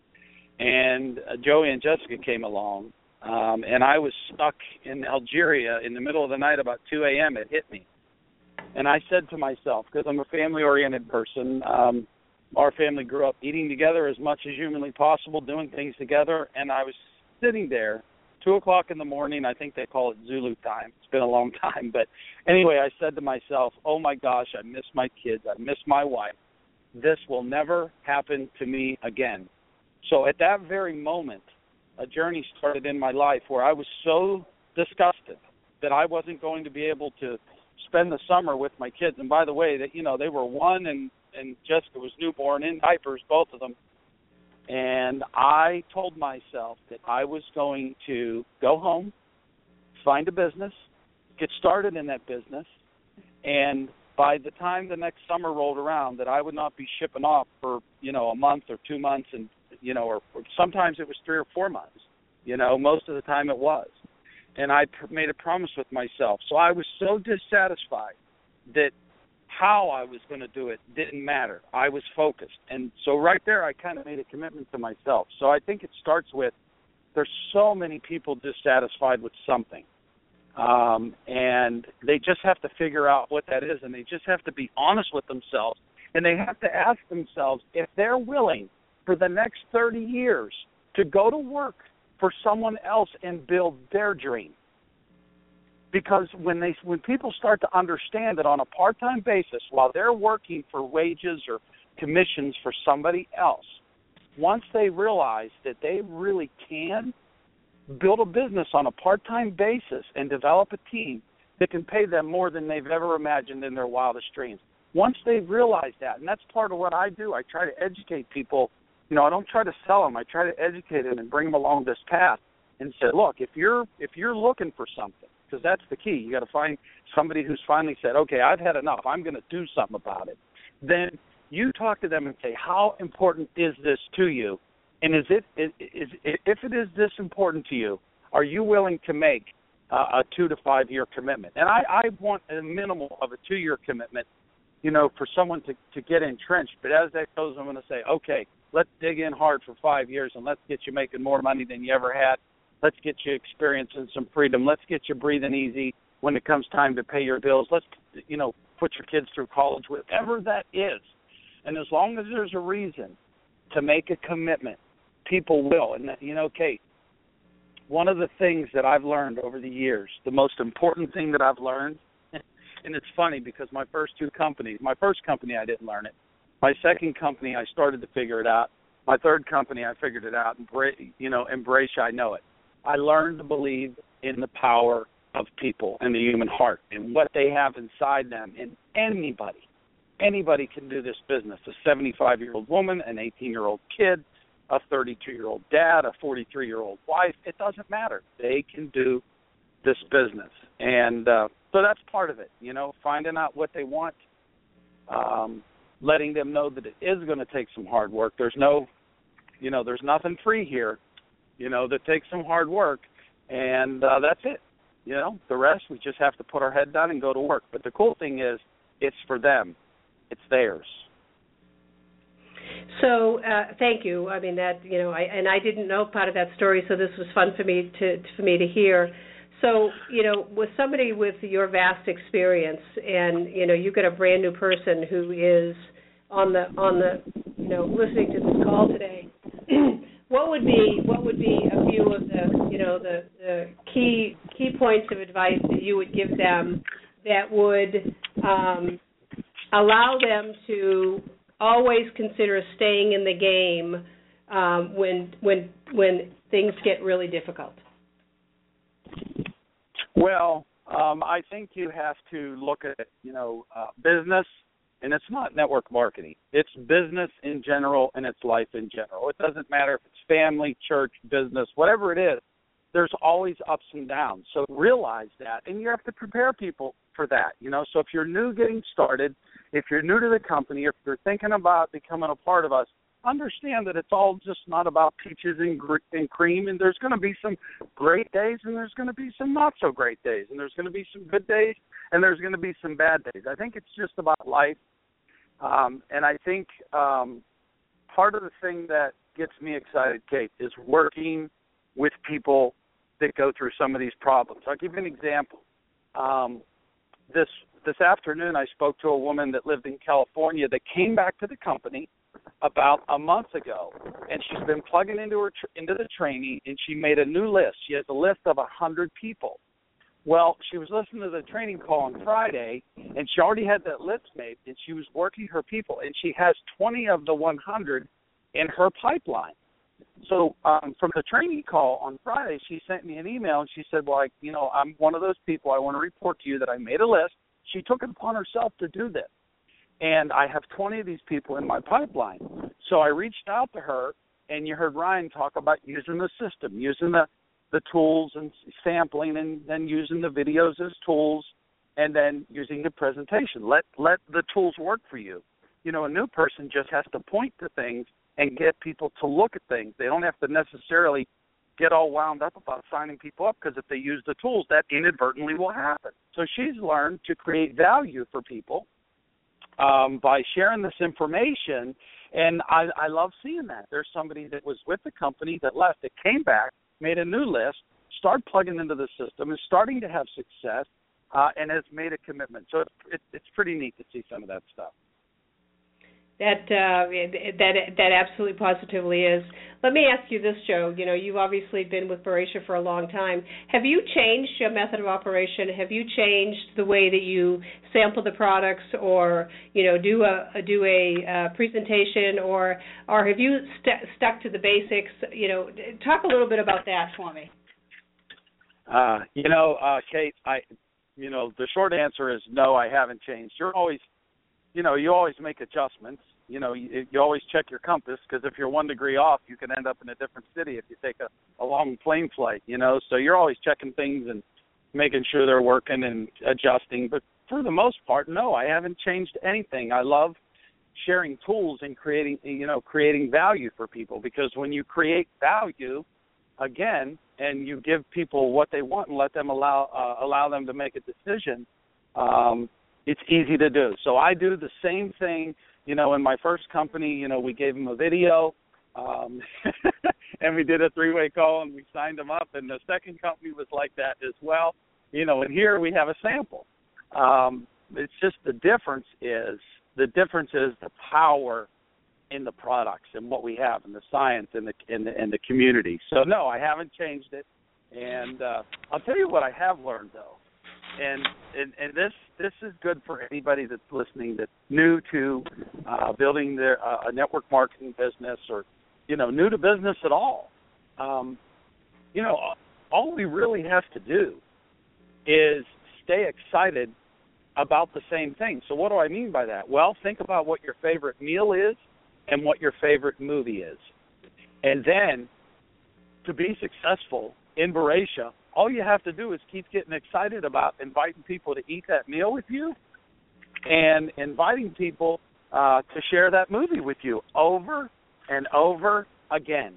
Speaker 5: and uh, Joey and Jessica came along, um, and I was stuck in Algeria in the middle of the night about two a.m., it hit me. And I said to myself, because I'm a family-oriented person, um, our family grew up eating together as much as humanly possible, doing things together, and I was sitting there, two o'clock in the morning. I think they call it Zulu time. It's been a long time. But anyway, I said to myself, oh, my gosh, I miss my kids. I miss my wife. This will never happen to me again. So at that very moment, a journey started in my life where I was so disgusted that I wasn't going to be able to spend the summer with my kids. And by the way, that you know, they were one and, and Jessica was newborn in diapers, both of them. And I told myself that I was going to go home, find a business, get started in that business, and by the time the next summer rolled around, that I would not be shipping off for, you know, a month or two months, and, you know, or, or sometimes it was three or four months. You know, most of the time it was. And I pr- made a promise with myself. So I was so dissatisfied that how I was going to do it didn't matter. I was focused. And so right there I kind of made a commitment to myself. So I think it starts with there's so many people dissatisfied with something. Um, and they just have to figure out what that is, and they just have to be honest with themselves. And they have to ask themselves if they're willing for the next thirty years to go to work for someone else and build their dream. Because when they when people start to understand that on a part-time basis, while they're working for wages or commissions for somebody else, once they realize that they really can build a business on a part-time basis and develop a team that can pay them more than they've ever imagined in their wildest dreams. Once they realize that, and that's part of what I do, I try to educate people. You know, I don't try to sell them. I try to educate them and bring them along this path and say, look, if you're if you're looking for something, because that's the key, you got to find somebody who's finally said, okay, I've had enough, I'm going to do something about it. Then you talk to them and say, how important is this to you? And is it is, is if it is this important to you, are you willing to make uh, a two to five year commitment? And I, I want a minimum of a two year commitment, you know, for someone to, to get entrenched. But as that goes, I'm going to say, okay, let's dig in hard for five years and let's get you making more money than you ever had. Let's get you experiencing some freedom. Let's get you breathing easy when it comes time to pay your bills. Let's, you know, put your kids through college, whatever that is. And as long as there's a reason to make a commitment, people will. And, you know, Kate, one of the things that I've learned over the years, the most important thing that I've learned, and it's funny because my first two companies, my first company I didn't learn it. My second company I started to figure it out. My third company I figured it out. You know, embrace, I know it. I learned to believe in the power of people and the human heart and what they have inside them. And anybody, anybody can do this business. A seventy-five-year-old woman, an eighteen-year-old kid, a thirty-two-year-old dad, a forty-three-year-old wife. It doesn't matter. They can do this business. And uh, so that's part of it, you know, finding out what they want, um, letting them know that it is going to take some hard work. There's no, you know, there's nothing free here. You know, that takes some hard work, and uh, that's it. You know, the rest, we just have to put our head down and go to work. But the cool thing is, it's for them. It's theirs.
Speaker 4: So, uh, thank you. I mean, that, you know, I, and I didn't know part of that story, so this was fun for me to for me to hear. So, you know, with somebody with your vast experience, and, you know, you've got a brand new person who is on the, on the you know, listening to this call today, What would be what would be a few of the you know the, the key key points of advice that you would give them that would um, allow them to always consider staying in the game um, when when when things get really difficult?
Speaker 5: Well, um, I think you have to look at you know uh, business. And it's not network marketing. It's business in general, and it's life in general. It doesn't matter if it's family, church, business, whatever it is. There's always ups and downs. So realize that, and you have to prepare people for that. You know, so if you're new getting started, if you're new to the company, if you're thinking about becoming a part of us, understand that it's all just not about peaches and, gr- and cream, and there's going to be some great days, and there's going to be some not so great days, and there's going to be some good days, and there's going to be some bad days. I think it's just about life. Um, and I think um, part of the thing that gets me excited, Kate, is working with people that go through some of these problems. I'll give you an example. Um, this this afternoon, I spoke to a woman that lived in California that came back to the company about a month ago, and she's been plugging into her tr- into the training, and she made a new list. She has a list of one hundred people. Well, she was listening to the training call on Friday, and she already had that list made, and she was working her people, and she has twenty of the one hundred in her pipeline. So um, from the training call on Friday, she sent me an email, and she said, well, I, you know, I'm one of those people. I want to report to you that I made a list. She took it upon herself to do this, and I have twenty of these people in my pipeline. So I reached out to her, and you heard Ryan talk about using the system, using the the tools and sampling, and then using the videos as tools, and then using the presentation. Let let the tools work for you. You know, a new person just has to point to things and get people to look at things. They don't have to necessarily get all wound up about signing people up, because if they use the tools, that inadvertently will happen. So she's learned to create value for people um, by sharing this information, and I, I love seeing that. There's somebody that was with the company that left, that came back, made a new list, started plugging into the system, is starting to have success, uh, and has made a commitment. So it, it, it's pretty neat to see some of that stuff.
Speaker 4: That uh, that that absolutely positively is. Let me ask you this, Joe. You know, you've obviously been with Boracia for a long time. Have you changed your method of operation? Have you changed the way that you sample the products, or you know, do a do a uh, presentation, or or have you st- stuck to the basics? You know, talk a little bit about that for me.
Speaker 5: Uh, you know, uh, Kate, I, you know, the short answer is no. I haven't changed. You're always You know, you always make adjustments. You know, you, you always check your compass, because if you're one degree off, you can end up in a different city if you take a, a long plane flight, you know. So you're always checking things and making sure they're working and adjusting. But for the most part, no, I haven't changed anything. I love sharing tools and creating, you know, creating value for people, because when you create value, again, and you give people what they want and let them allow uh, allow them to make a decision, um, it's easy to do. So I do the same thing, you know, in my first company, you know, we gave them a video, um, and we did a three-way call, and we signed them up, and the second company was like that as well. You know, and here we have a sample. Um, it's just the difference is, the difference is the power in the products and what we have, and the science and the, and the, and the community. So, no, I haven't changed it. And uh, I'll tell you what I have learned, though. And, and and this this is good for anybody that's listening that's new to uh, building their uh, a network marketing business, or you know, new to business at all. Um, you know, all we really have to do is stay excited about the same thing. So what do I mean by that? Well, think about what your favorite meal is and what your favorite movie is, and then to be successful in Boracia, all you have to do is keep getting excited about inviting people to eat that meal with you, and inviting people uh, to share that movie with you over and over again.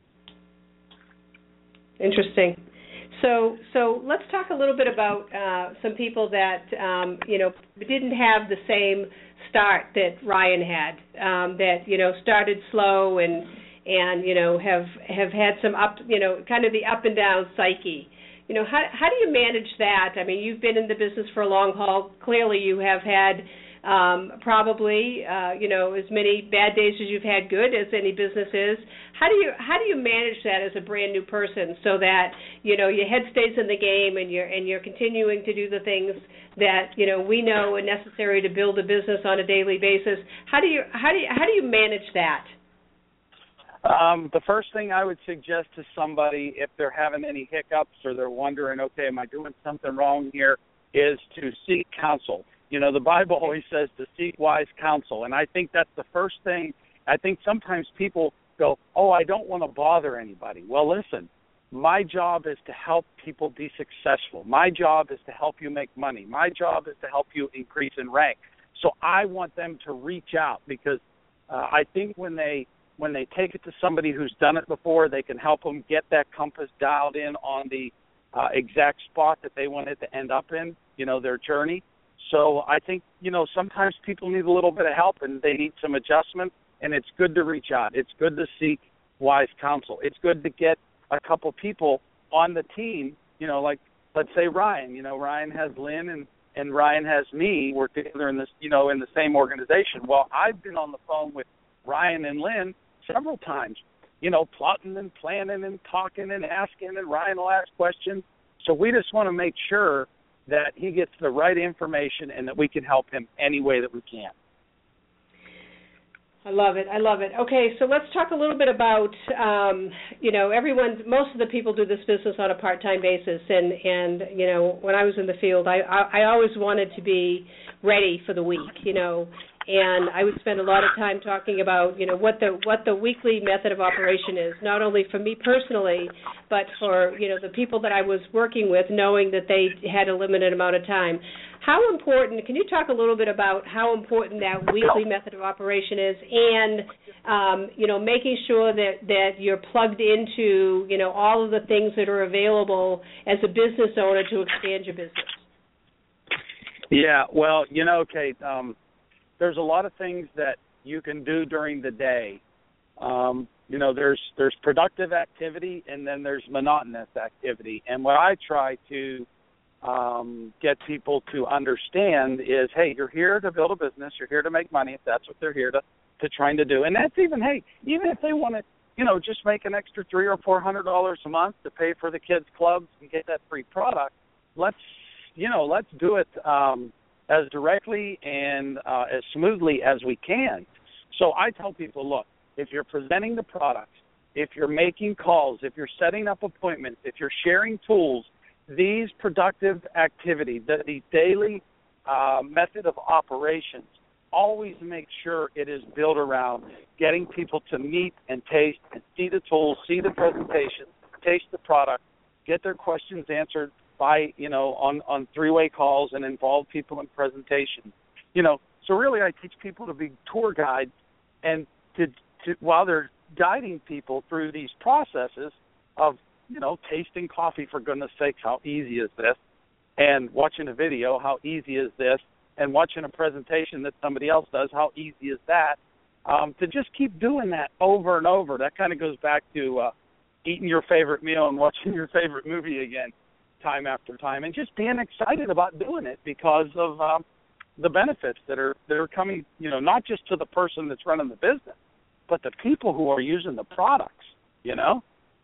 Speaker 4: Interesting. So, so let's talk a little bit about uh, some people that um, you know didn't have the same start that Ryan had. Um, that you know started slow and and you know have have had some up you know kind of the up and down psyche. You know, how how do you manage that? I mean, you've been in the business for a long haul. Clearly, you have had um, probably, uh, you know, as many bad days as you've had good as any business is. How do you how do you manage that as a brand new person, so that you know your head stays in the game and you're and you're continuing to do the things that you know we know are necessary to build a business on a daily basis? How do you how do you how do you manage that?
Speaker 5: Um, the first thing I would suggest to somebody, if they're having any hiccups or they're wondering, okay, am I doing something wrong here, is to seek counsel. You know, the Bible always says to seek wise counsel, and I think that's the first thing. I think sometimes people go, oh, I don't want to bother anybody. Well, listen, my job is to help people be successful. My job is to help you make money. My job is to help you increase in rank. So I want them to reach out, because uh, I think when they When they take it to somebody who's done it before, they can help them get that compass dialed in on the uh, exact spot that they want it to end up in, you know, their journey. So I think, you know, sometimes people need a little bit of help and they need some adjustment, and it's good to reach out. It's good to seek wise counsel. It's good to get a couple people on the team, you know, like let's say Ryan. You know, Ryan has Lynn and, and Ryan has me work together in this, you know, in the same organization. Well, I've been on the phone with Ryan and Lynn several times, you know, plotting and planning and talking and asking, and Ryan will ask questions. So we just want to make sure that he gets the right information and that we can help him any way that we can.
Speaker 4: I love it. I love it. Okay, so let's talk a little bit about, um, you know, everyone, most of the people do this business on a part-time basis, and, and you know, when I was in the field, I, I, I always wanted to be ready for the week, you know, and I would spend a lot of time talking about, you know, what the what the weekly method of operation is, not only for me personally, but for, you know, the people that I was working with, knowing that they had a limited amount of time. How important, can you talk a little bit about how important that weekly method of operation is, and, um, you know, making sure that, that you're plugged into, you know, all of the things that are available as a business owner to expand your business?
Speaker 5: Yeah, well, you know, Kate, um, there's a lot of things that you can do during the day. Um, you know, there's there's productive activity, and then there's monotonous activity. And what I try to um, get people to understand is, hey, you're here to build a business. You're here to make money, if that's what they're here to to trying to do. And that's even, hey, even if they want to, you know, just make an extra three or four hundred dollars a month to pay for the kids' clubs and get that free product, let's, you know, let's do it um, as directly and uh, as smoothly as we can. So I tell people, look, if you're presenting the product, if you're making calls, if you're setting up appointments, if you're sharing tools, these productive activities, the, the daily uh, method of operations, always make sure it is built around getting people to meet and taste and see the tools, see the presentation, taste the product, get their questions answered by, you know, on, on three-way calls and involve people in presentation. You know, so really I teach people to be tour guides and to, to while they're guiding people through these processes of, you know, tasting coffee, for goodness sakes, how easy is this? And watching a video, how easy is this? And watching a presentation that somebody else does, how easy is that? Um, to just keep doing that over and over. That kind of goes back to uh, eating your favorite meal and watching your favorite movie again time after time, and just being excited about doing it because of um, the benefits that are that are coming, you know, not just to the person that's running the business, but the people who are using the products, you know?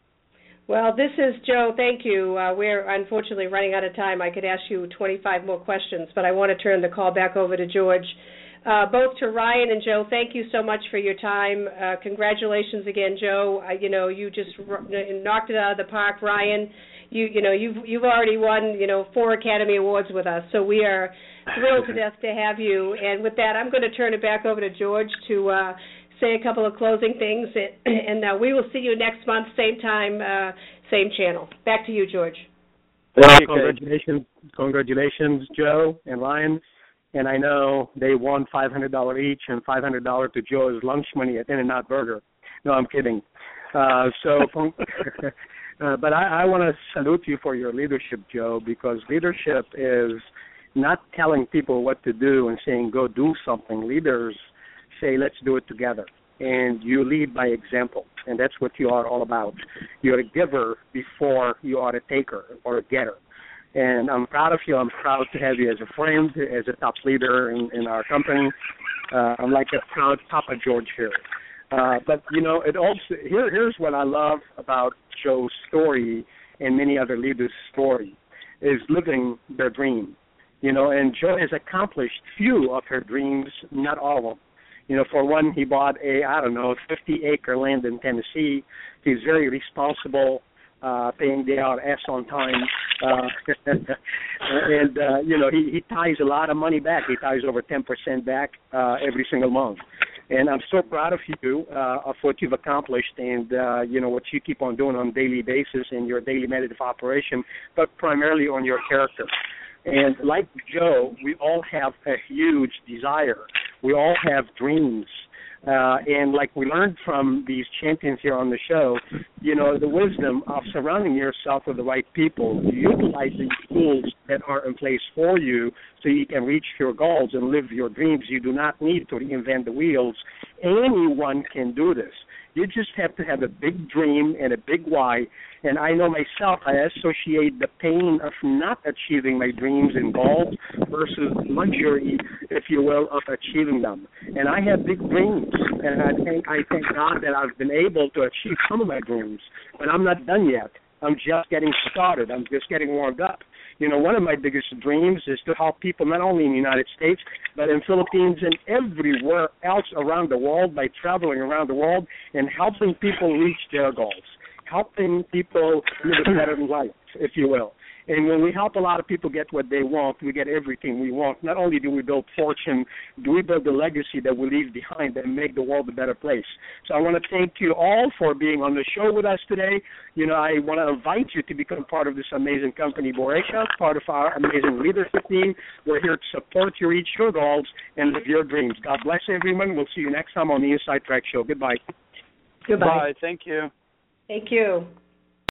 Speaker 4: Well, this is Joe. Thank you. Uh, we're unfortunately running out of time. I could ask you twenty-five more questions, but I want to turn the call back over to George. Uh, both to Ryan and Joe, thank you so much for your time. Uh, congratulations again, Joe. Uh, you know, you just r- knocked it out of the park. Ryan, you you know, you've you've already won, you know, four Academy Awards with us, so we are thrilled to death to have you. And with that, I'm going to turn it back over to George to uh, say a couple of closing things, and, and uh, we will see you next month, same time, uh, same channel. Back to you, George.
Speaker 3: Well, congratulations, congratulations, Joe and Ryan. And I know they won five hundred dollars each, and five hundred dollars to Joe's lunch money at In-N-Out Burger. No, I'm kidding. Uh, so, uh, but I, I want to salute you for your leadership, Joe, because leadership is not telling people what to do and saying, go do something. Leaders say, let's do it together. And you lead by example, and that's what you are all about. You're a giver before you are a taker or a getter. And I'm proud of you. I'm proud to have you as a friend, as a top leader in, in our company. Uh, I'm like a proud Papa George here. Uh, but, you know, it also here, here's what I love about Joe's story and many other leaders' story is living their dream. You know, and Joe has accomplished few of her dreams, not all of them. You know, for one, he bought a, I don't know, fifty-acre land in Tennessee. He's very responsible, uh, paying the I R S on time. Uh, and, uh, you know, he, he ties a lot of money back. He ties over ten percent back uh, every single month. And I'm so proud of you, uh, of what you've accomplished and, uh, you know, what you keep on doing on a daily basis in your daily method of operation, but primarily on your character. And like Joe, we all have a huge desire. We all have dreams. Uh, and like we learned from these champions here on the show, you know, the wisdom of surrounding yourself with the right people, utilizing tools that are in place for you so you can reach your goals and live your dreams. You do not need to reinvent the wheels. Anyone can do this. You just have to have a big dream and a big why. And I know myself, I associate the pain of not achieving my dreams and goals versus luxury, if you will, of achieving them. And I have big dreams, and I think I thank God that I've been able to achieve some of my dreams. But I'm not done yet. I'm just getting started. I'm just getting warmed up. You know, one of my biggest dreams is to help people not only in the United States, but in Philippines and everywhere else around the world by traveling around the world and helping people reach their goals, helping people live a better life, if you will. And when we help a lot of people get what they want, we get everything we want. Not only do we build fortune, do we build the legacy that we leave behind and make the world a better place. So I want to thank you all for being on the show with us today. You know, I want to invite you to become part of this amazing company, Boracia, part of our amazing leadership team. We're here to support you reach your goals and live your dreams. God bless everyone. We'll see you next time on the Inside Track Show. Goodbye.
Speaker 4: Goodbye.
Speaker 5: Bye. Thank you.
Speaker 4: Thank you.